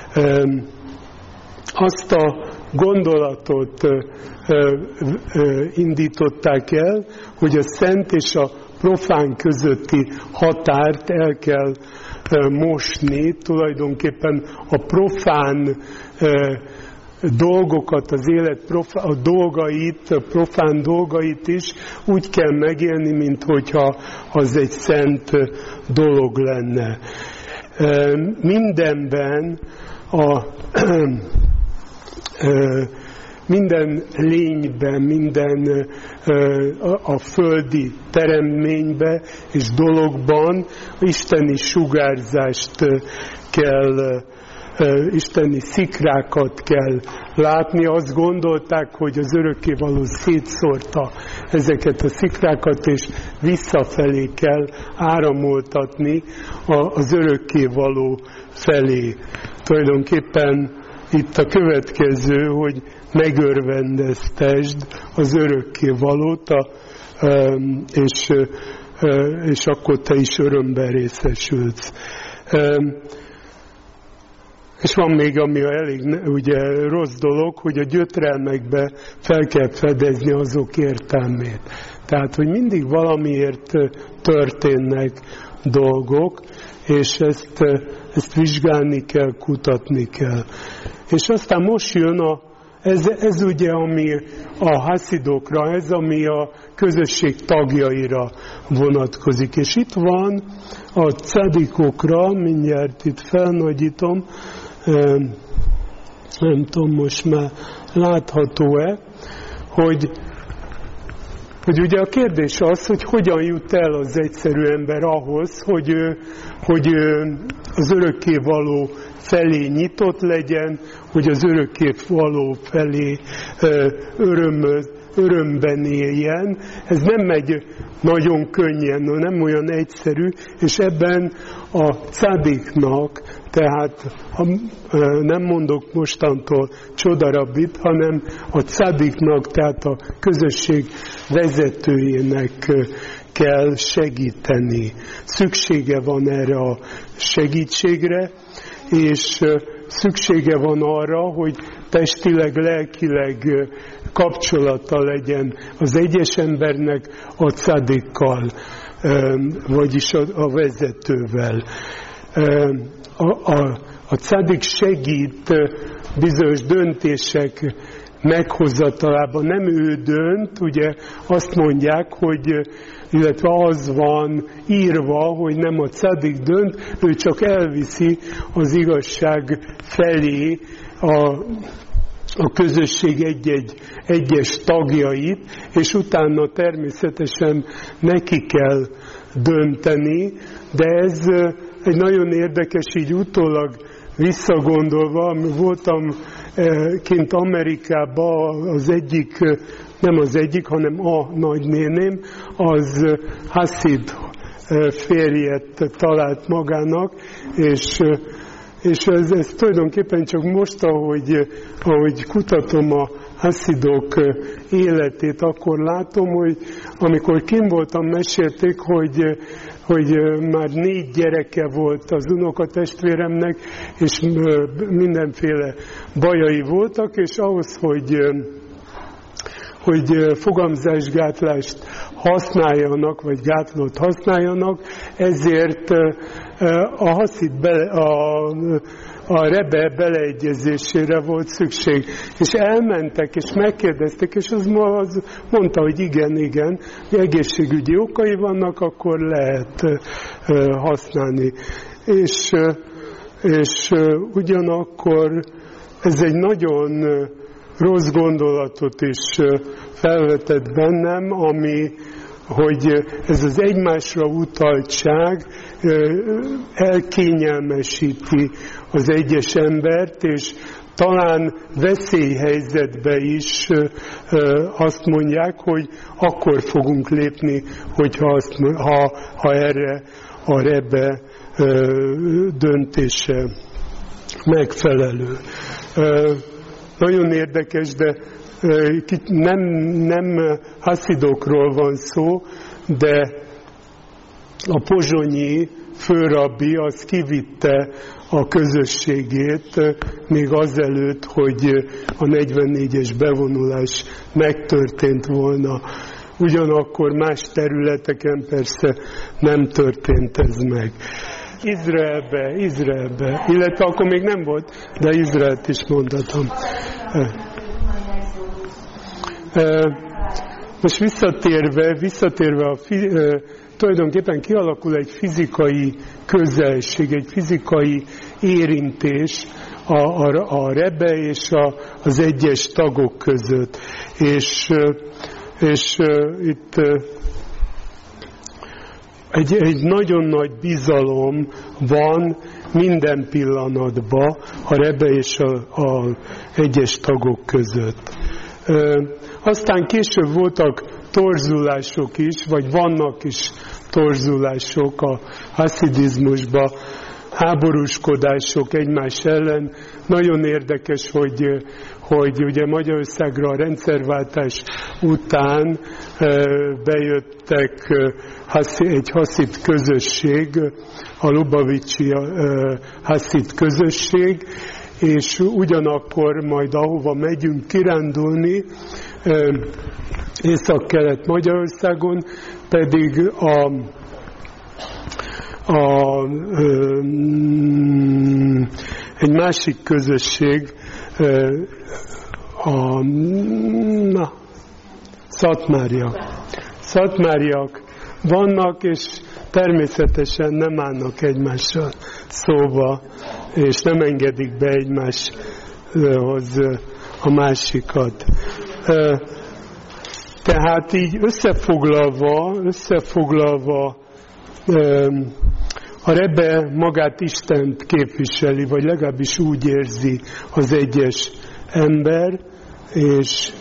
Azt a gondolatot indították el, hogy a szent és a profán közötti határt el kell mosni, tulajdonképpen a profán dolgokat, az élet profán, a dolgait, a profán dolgait is úgy kell megélni, mint hogyha az egy szent dolog lenne. Mindenben a minden lényben, minden a földi teremtményben és dologban isteni sugárzást kell, isteni szikrákat kell látni. Azt gondolták, hogy az örökkévaló szétszórta ezeket a szikrákat, és visszafelé kell áramoltatni az örökkévaló felé. Tulajdonképpen itt a következő, hogy megörvendeztesd az örökkévalót, és, és akkor te is örömben részesülsz. És van még, ami elég ugye, rossz dolog, hogy a gyötrelmekbe fel kell fedezni azok értelmét. Tehát, hogy mindig valamiért történnek dolgok, és ezt, ezt vizsgálni kell, kutatni kell. És aztán most jön a, ez, ez ugye, ami a haszidokra, ez, ami a közösség tagjaira vonatkozik. És itt van a cadikokra, mindjárt itt felnagyítom, nem tudom, most már látható-e, hogy hogy ugye a kérdés az, hogy hogyan jut el az egyszerű ember ahhoz, hogy, hogy az örökkévaló felé nyitott legyen, hogy az örökkévaló felé öröm, örömben éljen. Ez nem megy nagyon könnyen, nem olyan egyszerű, és ebben a cadiknak, tehát nem mondok mostantól csodarabbit, hanem a cadiknak, tehát a közösség vezetőjének kell segíteni. Szüksége van erre a segítségre, és szüksége van arra, hogy testileg, lelkileg kapcsolata legyen az egyes embernek a cadikkal, vagyis a vezetővel. A, a, a cadik segít bizonyos döntések meghozatalában. Nem ő dönt, ugye azt mondják, hogy illetve az van írva, hogy nem a cadik dönt, ő csak elviszi az igazság felé a, a közösség egy-egy egyes tagjait, és utána természetesen neki kell dönteni, de ez egy nagyon érdekes, így utólag visszagondolva, voltam kint Amerikában, az egyik, nem az egyik, hanem a nagynéném, az haszid férjet talált magának, és, és ez, ez tulajdonképpen csak most, ahogy, ahogy kutatom a haszidok életét, akkor látom, hogy amikor kint voltam, mesélték, hogy, hogy már négy gyereke volt az unokatestvéremnek, és mindenféle bajai voltak, és ahhoz, hogy, hogy fogamzásgátlást használjanak, vagy gátlót használjanak, ezért a haszid bele, a, a rebe beleegyezésére volt szükség. És elmentek, és megkérdezték, és az, az mondta, hogy igen, igen, egészségügyi okai vannak, akkor lehet használni. És, és ugyanakkor ez egy nagyon rossz gondolatot is felvetett bennem, ami, hogy ez az egymásra utaltság elkényelmesíti az egyes embert, és talán veszélyhelyzetbe is azt mondják, hogy akkor fogunk lépni, hogyha azt, ha, ha erre a Rebbe döntése megfelelő. Nagyon érdekes, de nem, nem haszidokról van szó, de a pozsonyi főrabbi az kivitte a közösségét még azelőtt, hogy a negyvennégyes bevonulás megtörtént volna. Ugyanakkor más területeken persze nem történt ez meg. Izraelbe, Izraelbe, illetve akkor még nem volt, de Izraelt is mondhatom. Most visszatérve, visszatérve a fi, tulajdonképpen kialakul egy fizikai közelség, egy fizikai érintés a, a, a Rebbe és a, az egyes tagok között. És, és itt egy, egy nagyon nagy bizalom van minden pillanatban a Rebbe és az egyes tagok között. Aztán később voltak torzulások is, vagy vannak is torzulások a haszidizmusban, háborúskodások egymás ellen. Nagyon érdekes, hogy, hogy ugye Magyarországra a rendszerváltás után bejöttek egy haszid közösség, a Lubavicsi haszid közösség, és ugyanakkor majd ahova megyünk kirándulni, Észak-Kelet Magyarországon pedig a, a, egy másik közösség, a na, szatmáriak. Szatmáriak vannak, és természetesen nem állnak egymással szóba, és nem engedik be egymáshoz a másikat. Tehát így összefoglalva, összefoglalva a Rebbe magát Istent képviseli, vagy legalábbis úgy érzi az egyes ember, és,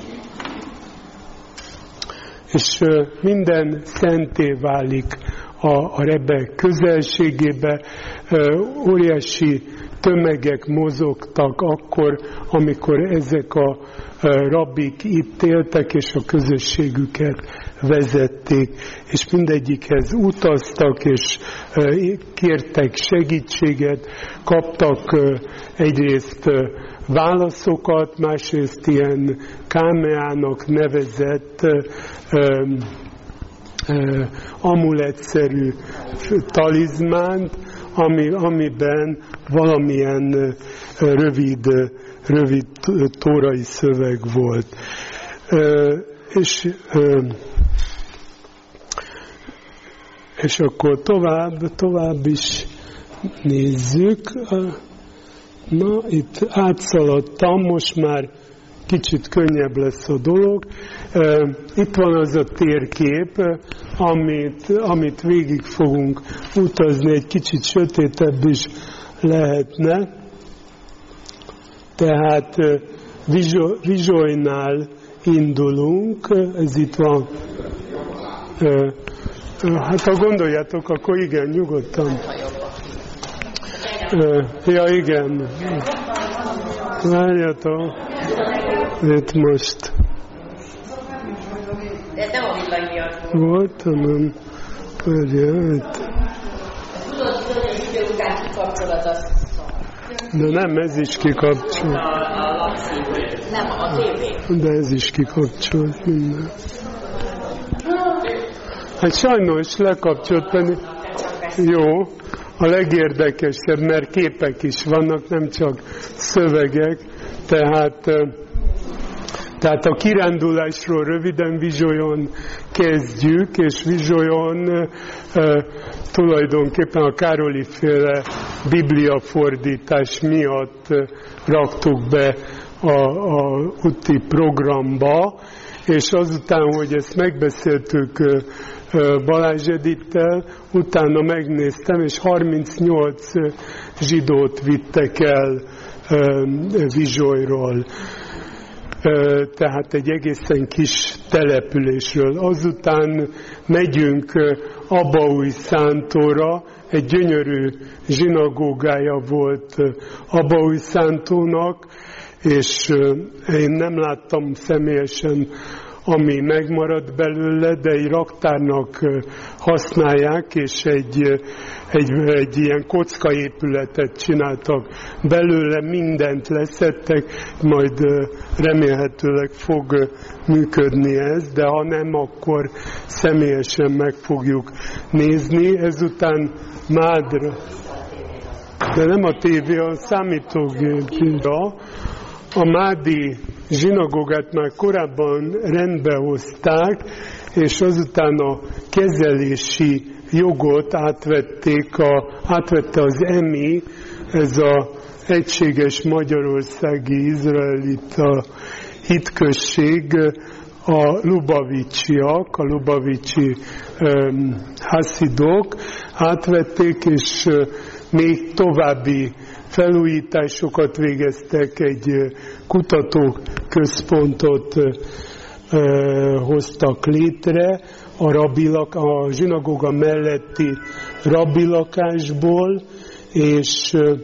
és minden szenté válik a, a Rebbe közelségébe. Óriási tömegek mozogtak akkor, amikor ezek a rabbik itt éltek, és a közösségüket vezették, és mindegyikhez utaztak, és kértek segítséget, kaptak egyrészt válaszokat, másrészt ilyen kámeának nevezett amulettszerű talizmánt, ami, amiben valamilyen rövid, rövid tórai szöveg volt. És, és akkor tovább, tovább is nézzük. Na, itt átszaladtam, most már kicsit könnyebb lesz a dolog. Itt van az a térkép, amit, amit végig fogunk utazni, egy kicsit sötétebb is lehetne. Tehát Vizsolynál indulunk, ez itt van. Hát ha gondoljátok, akkor igen, nyugodtan. Ja, igen. Várjatok. Itt most. Ez nem a villanyjak. Volt, hanem. Várja, itt. Tudod, hogy egy idő után kikapcsolat az. De nem, ez is kikapcsolt. Nem, a tévé. De ez is kikapcsolt minden. Hát sajnos lekapcsolt, pedig jó, a legérdekesebb, mert képek is vannak, nem csak szövegek, tehát, tehát a kirándulásról röviden Vizsolyon kezdjük, és Vizsolyon e, tulajdonképpen a Károli féle bibliafordítás miatt raktuk be a, a úti programba, és azután, hogy ezt megbeszéltük Balázs Edittel, utána megnéztem, és harmincnyolc zsidót vittek el Vizsolyról. Tehát egy egészen kis településről. Azután megyünk Abaújszántóra, egy gyönyörű zsinagógája volt Abaújszántónak, és én nem láttam személyesen, ami megmaradt belőle, de egy raktárnak használják, és egy, egy, egy ilyen kockaépületet csináltak belőle, mindent leszettek, majd remélhetőleg fog működni ez, de ha nem, akkor személyesen meg fogjuk nézni. Ezután Mádra, de nem a tévé, a számítógépra. A mádi zsinagógát már korábban rendbe hozták, és azután a kezelési jogot átvették a, átvette az E M I, ez az Egységes Magyarországi Izraelita Hitközség, a Lubavicsiak, a Lubavicsi um, haszidok átvették, és uh, még további felújításokat végeztek, egy kutatóközpontot uh, hoztak létre a, rabilak, a zsinagóga melletti rabilakásból, és, uh,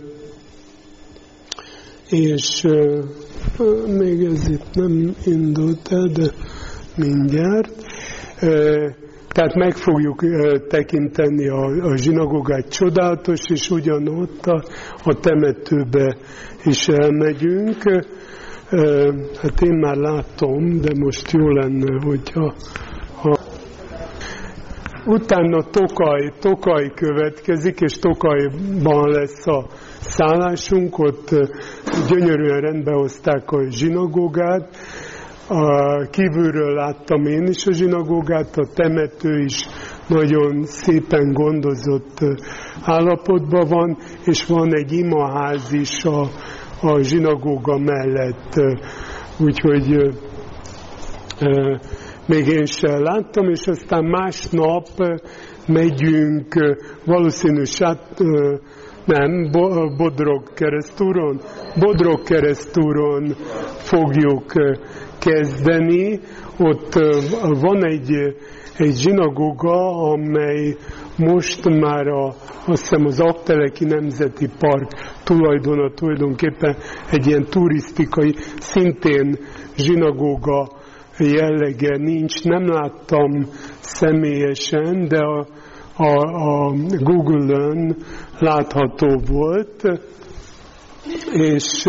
és uh, még ez itt nem indult el, de mindjárt. Uh, Tehát meg fogjuk uh, tekinteni a, a zsinagógát, csodálatos, és ugyanott a, a temetőbe is elmegyünk. Uh, hát én már látom, de most jó lenne, hogyha... Ha... Utána Tokaj, Tokaj következik, és Tokajban lesz a szállásunk, ott uh, gyönyörűen rendbehozták a zsinagógát. A kívülről láttam én is a zsinagógát, a temető is nagyon szépen gondozott állapotban van, és van egy imaház is a, a zsinagóga mellett, úgyhogy e, még én sem láttam, és aztán másnap megyünk valószínű sát, nem, Bodrog keresztúron, Bodrog keresztúron fogjuk kezdeni. Ott van egy, egy zsinagóga, amely most már a, azt hiszem az Aggteleki Nemzeti Park tulajdona, tulajdonképpen egy ilyen turisztikai, szintén zsinagóga jellege nincs. Nem láttam személyesen, de a, a, a Google-ön látható volt, és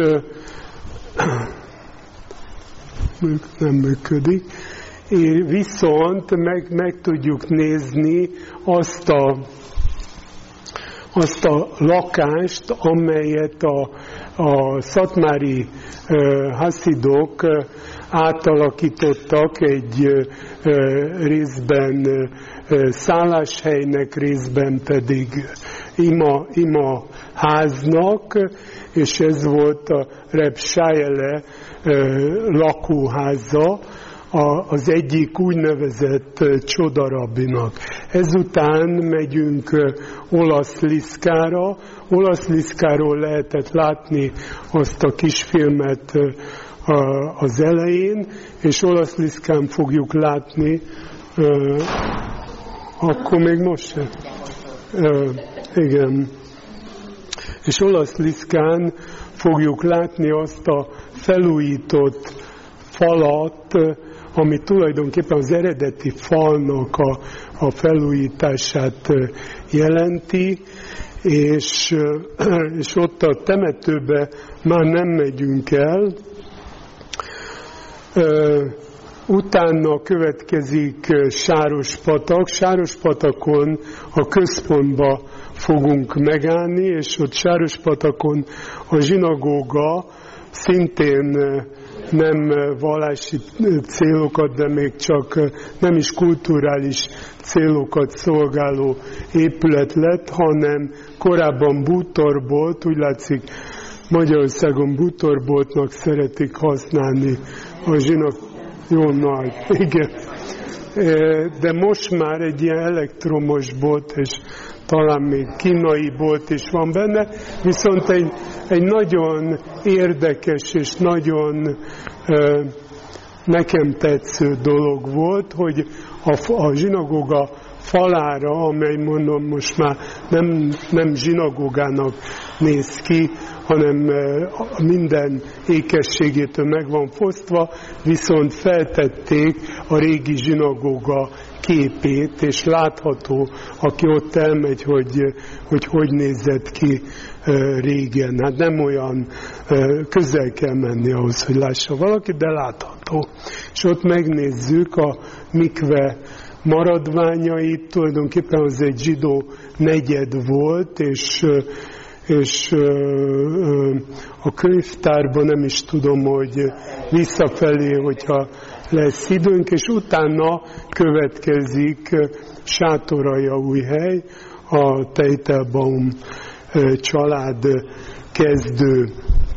nem működik. Viszont meg, meg tudjuk nézni azt a, azt a lakást, amelyet a, a szatmári uh, haszidok uh, átalakítottak egy uh, részben uh, szálláshelynek, részben pedig ima, ima háznak, és ez volt a Reb Sájele lakóháza, az egyik úgynevezett Csodarabinak. Ezután megyünk Olaszliszkára. Olaszliszkáról lehetett látni azt a kisfilmet az elején, és Olaszliszkán fogjuk látni, akkor még most sem. Igen. És Olaszliszkán fogjuk látni azt a felújított falat, ami tulajdonképpen az eredeti falnak a, a felújítását jelenti, és, és ott a temetőbe már nem megyünk el. Utána következik Sárospatak. Sárospatakon a központba fogunk megállni, és ott Sárospatakon a zsinagóga szintén nem vallási célokat, de még csak nem is kulturális célokat szolgáló épület lett, hanem korábban bútorbolt, úgy látszik Magyarországon bútorboltnak szeretik használni a zsinagógát. Jó nagy, igen. de most már egy ilyen elektromos bolt, és talán még kínai bolt is van benne, viszont egy, egy nagyon érdekes és nagyon nekem tetsző dolog volt, hogy a, a zsinagóga falára, amely mondom most már nem, nem zsinagógának néz ki, hanem minden ékességétől meg van fosztva, viszont feltették a régi zsinagóga képét, és látható, aki ott elmegy, hogy hogy, hogy nézett ki régen. Hát nem olyan közel kell menni ahhoz, hogy lássa valaki, de látható. És ott megnézzük a mikve maradványait, tulajdonképpen az egy zsidó negyed volt, és, és a könyvtárban nem is tudom, hogy visszafelé, hogyha lesz időnk, és utána következik Sátoraljaújhely, a Teitelbaum család kezdő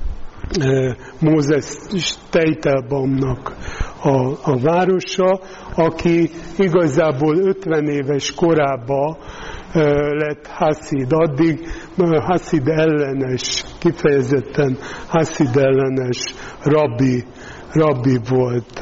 Mózes Teitelbaumnak a, a városa, aki igazából ötven éves korában lett haszid. Addig haszid ellenes, kifejezetten haszid ellenes rabbi, rabbi volt.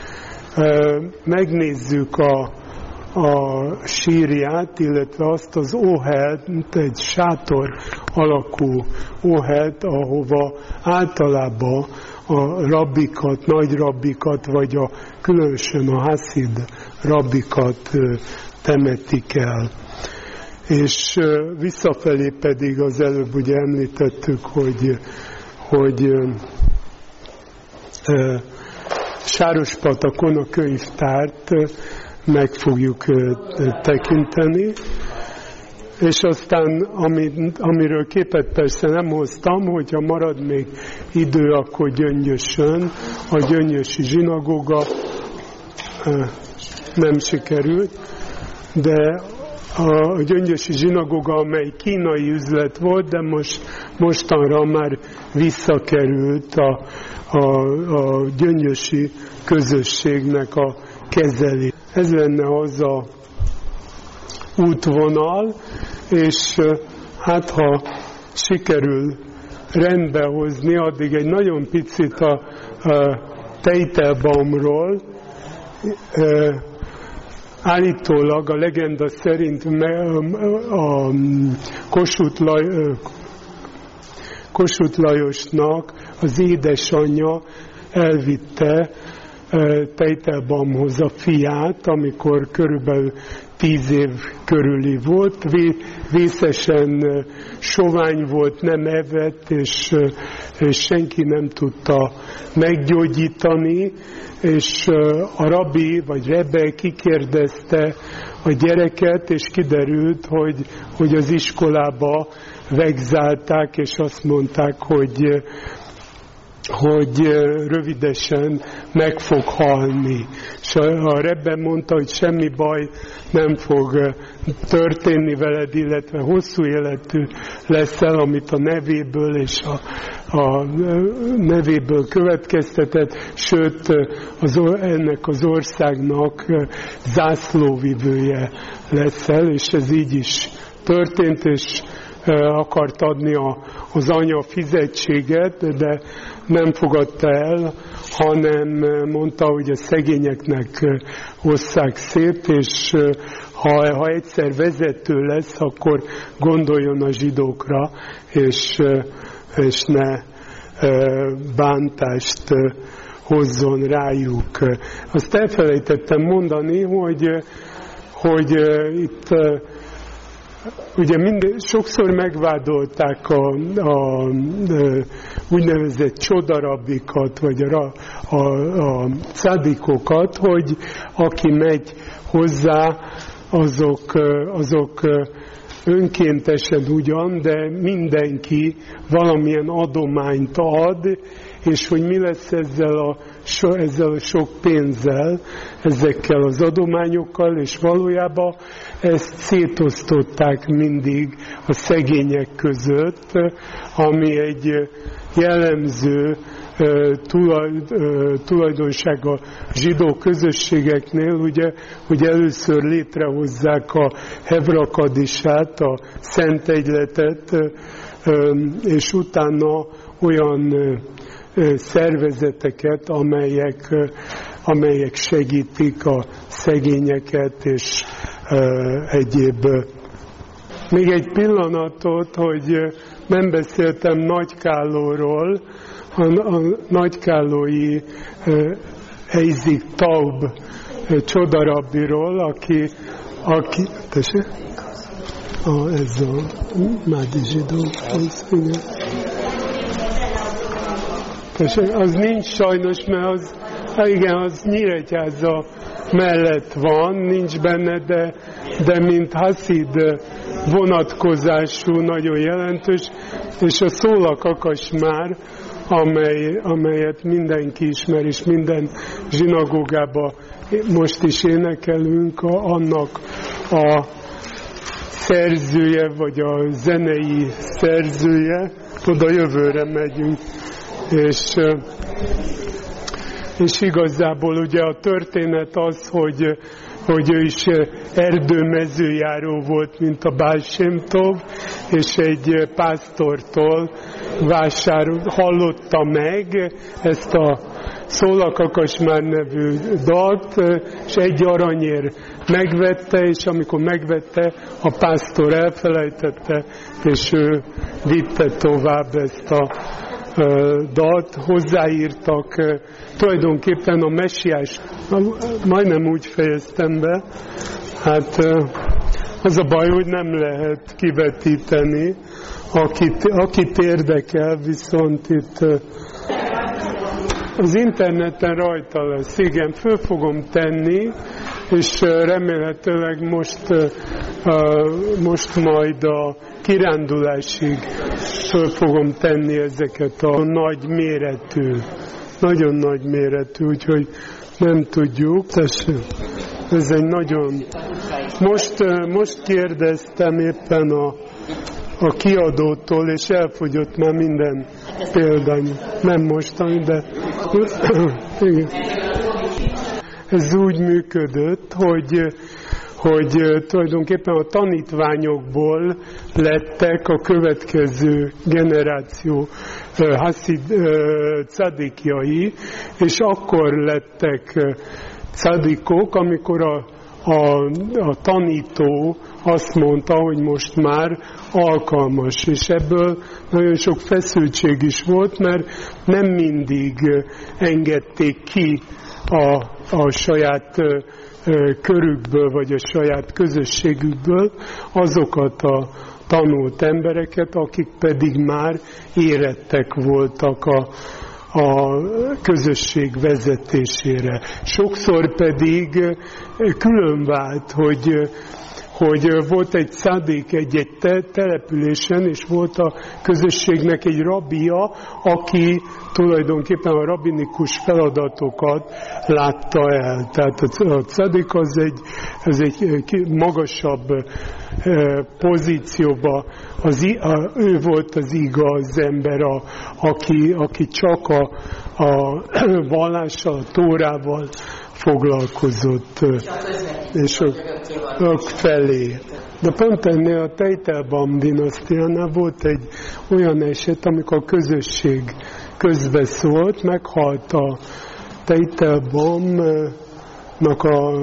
Megnézzük a, a sírját, illetve azt az óhelt, egy sátor alakú óhelt, ahova általában a rabbikat, nagy rabbikat, vagy a, különösen a haszid rabbikat temetik el. És visszafelé pedig az előbb ugye említettük, hogy, hogy Sárospatakon a könyvtárt meg fogjuk tekinteni, és aztán amit, amiről képet persze nem hoztam, hogyha marad még idő, akkor Gyöngyösön, a gyöngyösi zsinagóga nem sikerült, de a gyöngyösi zsinagóga, amely kínai üzlet volt, de most mostanra már visszakerült a, a, a gyöngyösi közösségnek a kezeli. Ez lenne az a útvonal, és hát ha sikerül rendbe hozni, addig egy nagyon picit a, a Teitelbaumról. Állítólag a legenda szerint a Kossuth, Laj, Kossuth Lajosnak az édesanyja elvitte Teitelbaumhoz a fiát, amikor körülbelül tíz év körüli volt, vészesen sovány volt, nem evett, és, és senki nem tudta meggyógyítani, és a rabbi vagy rebbe kikérdezte a gyereket, és kiderült, hogy, hogy az iskolába vegzálták, és azt mondták, hogy hogy rövidesen meg fog halni. És a rebbe mondta, hogy semmi baj nem fog történni veled, illetve hosszú életű leszel, amit a nevéből és a, a nevéből következtetett, sőt az, ennek az országnak zászlóvivője leszel, és ez így is történt, és akart adni a, az anya fizetséget, de nem fogadta el, hanem mondta, hogy a szegényeknek osszák szét, és ha, ha egyszer vezető lesz, akkor gondoljon a zsidókra, és, és ne bántást hozzon rájuk. Azt elfelejtettem mondani, hogy, hogy itt ugye minden, sokszor megvádolták a, a, a úgynevezett csodarabbikat, vagy a, a, a cádikokat, hogy aki megy hozzá, azok, azok önkéntesen ugyan, de mindenki valamilyen adományt ad, és hogy mi lesz ezzel a, ezzel a sok pénzzel, ezekkel az adományokkal, és valójában ezt szétosztották mindig a szegények között, ami egy jellemző tulaj, tulajdonság a zsidó közösségeknél, ugye, hogy először létrehozzák a Hevrakadisát, a Szent Egyletet, és utána olyan szervezeteket, amelyek, amelyek segítik a szegényeket és egyéb. Még egy pillanatot, hogy nem beszéltem Nagykállóról, a, a nagykállói Eizik Taub csodarabbiról, aki, aki tessék? A, ez a mádi zsidó, az, igen. Tessék, az nincs sajnos, mert az, igen, az Nyíregyháza mellett van, nincs benne, de, de mint haszid vonatkozású, nagyon jelentős, és a Szólakakas-már, amely, amelyet mindenki ismer, és minden zsinagógában most is énekelünk, a, annak a szerzője, vagy a zenei szerzője, oda jövőre megyünk, és, és igazából ugye a történet az, hogy, hogy ő is erdőmezőjáró volt, mint a Baal Shem Tov, és egy pásztortól vásárol, hallotta meg ezt a Szólakakas-már nevű dalt, és egy aranyér megvette, és amikor megvette, a pásztor elfelejtette, és ő vitte tovább ezt a dalt, hozzáírtak tulajdonképpen a messiás, majdnem úgy fejeztem be, hát az a baj, hogy nem lehet kivetíteni, akit, akit érdekel, viszont itt az interneten rajta lesz, igen, föl fogom tenni, és remélhetőleg most, most majd a kirándulásig föl fogom tenni ezeket a nagy méretű, nagyon nagy méretű, úgyhogy nem tudjuk. Tessék, ez egy nagyon... Most, most kérdeztem éppen a, a kiadótól, és elfogyott már minden példány. Nem mostani, de... Igen. Ez úgy működött, hogy, hogy tulajdonképpen a tanítványokból lettek a következő generáció haszid cadikjai, és akkor lettek cadikok, amikor a, a, a tanító azt mondta, hogy most már alkalmas, és ebből nagyon sok feszültség is volt, mert nem mindig engedték ki a, a saját ö, ö, körükből, vagy a saját közösségükből azokat a tanult embereket, akik pedig már érettek voltak a, a közösség vezetésére. Sokszor pedig külön vált, hogy hogy volt egy szadék egy-egy településen, és volt a közösségnek egy rabbija, aki tulajdonképpen a rabbinikus feladatokat látta el. Tehát a szadék az egy, az egy magasabb pozícióba, az, a, ő volt az igaz ember, a, aki, aki csak a, a vallással, a tórával foglalkozott, és ők, ők felé. De pont ennél a Teitelbaum dinasztiánál volt egy olyan eset, amikor a közösség közbeszólt, meghalt a Teitelbaumnak a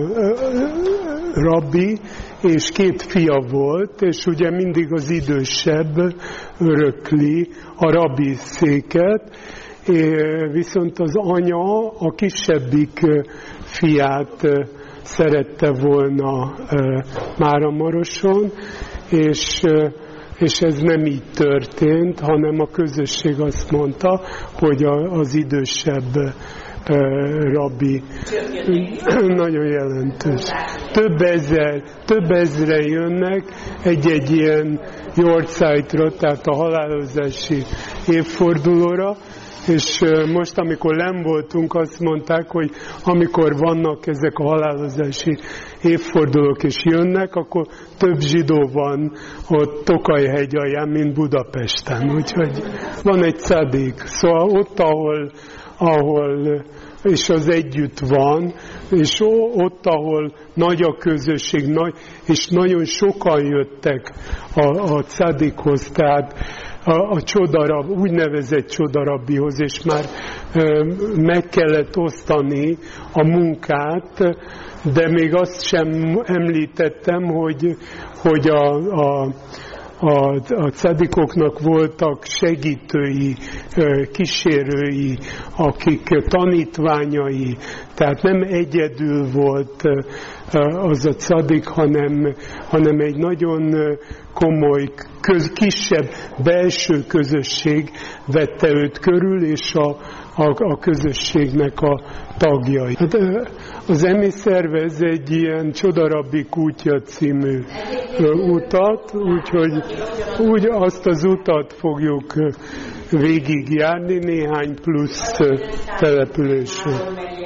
rabbi, és két fia volt, és ugye mindig az idősebb örökli a rabbi széket, viszont az anya a kisebbik fiát szerette volna Máramaroson, és, és ez nem így történt, hanem a közösség azt mondta, hogy az idősebb rabbi. Nagyon jelentős. Több ezer, több ezre jönnek egy-egy ilyen yortzeit-ra, tehát a halálozási évfordulóra, és most, amikor nem voltunk, azt mondták, hogy amikor vannak ezek a halálozási évfordulók és jönnek, akkor több zsidó van ott Tokaj-hegy alján, mint Budapesten. Úgyhogy van egy szadik. Szóval ott, ahol, ahol és az együtt van, és ott, ahol nagy a közösség, nagy, és nagyon sokan jöttek a, a szadikhoz, tehát a, a csodarab, úgynevezett csodarabbihoz, és már e, meg kellett osztani a munkát, de még azt sem említettem, hogy, hogy a, a A, a cedikoknak voltak segítői, kísérői, akik tanítványai, tehát nem egyedül volt az a cadik, hanem, hanem egy nagyon komoly, köz, kisebb belső közösség vette őt körül, és a, a, a közösségnek a tagjai. Hát, az EMI szervez egy ilyen Csodarabbi kútja című utat, úgyhogy úgy azt az utat fogjuk végigjárni néhány plusz településen.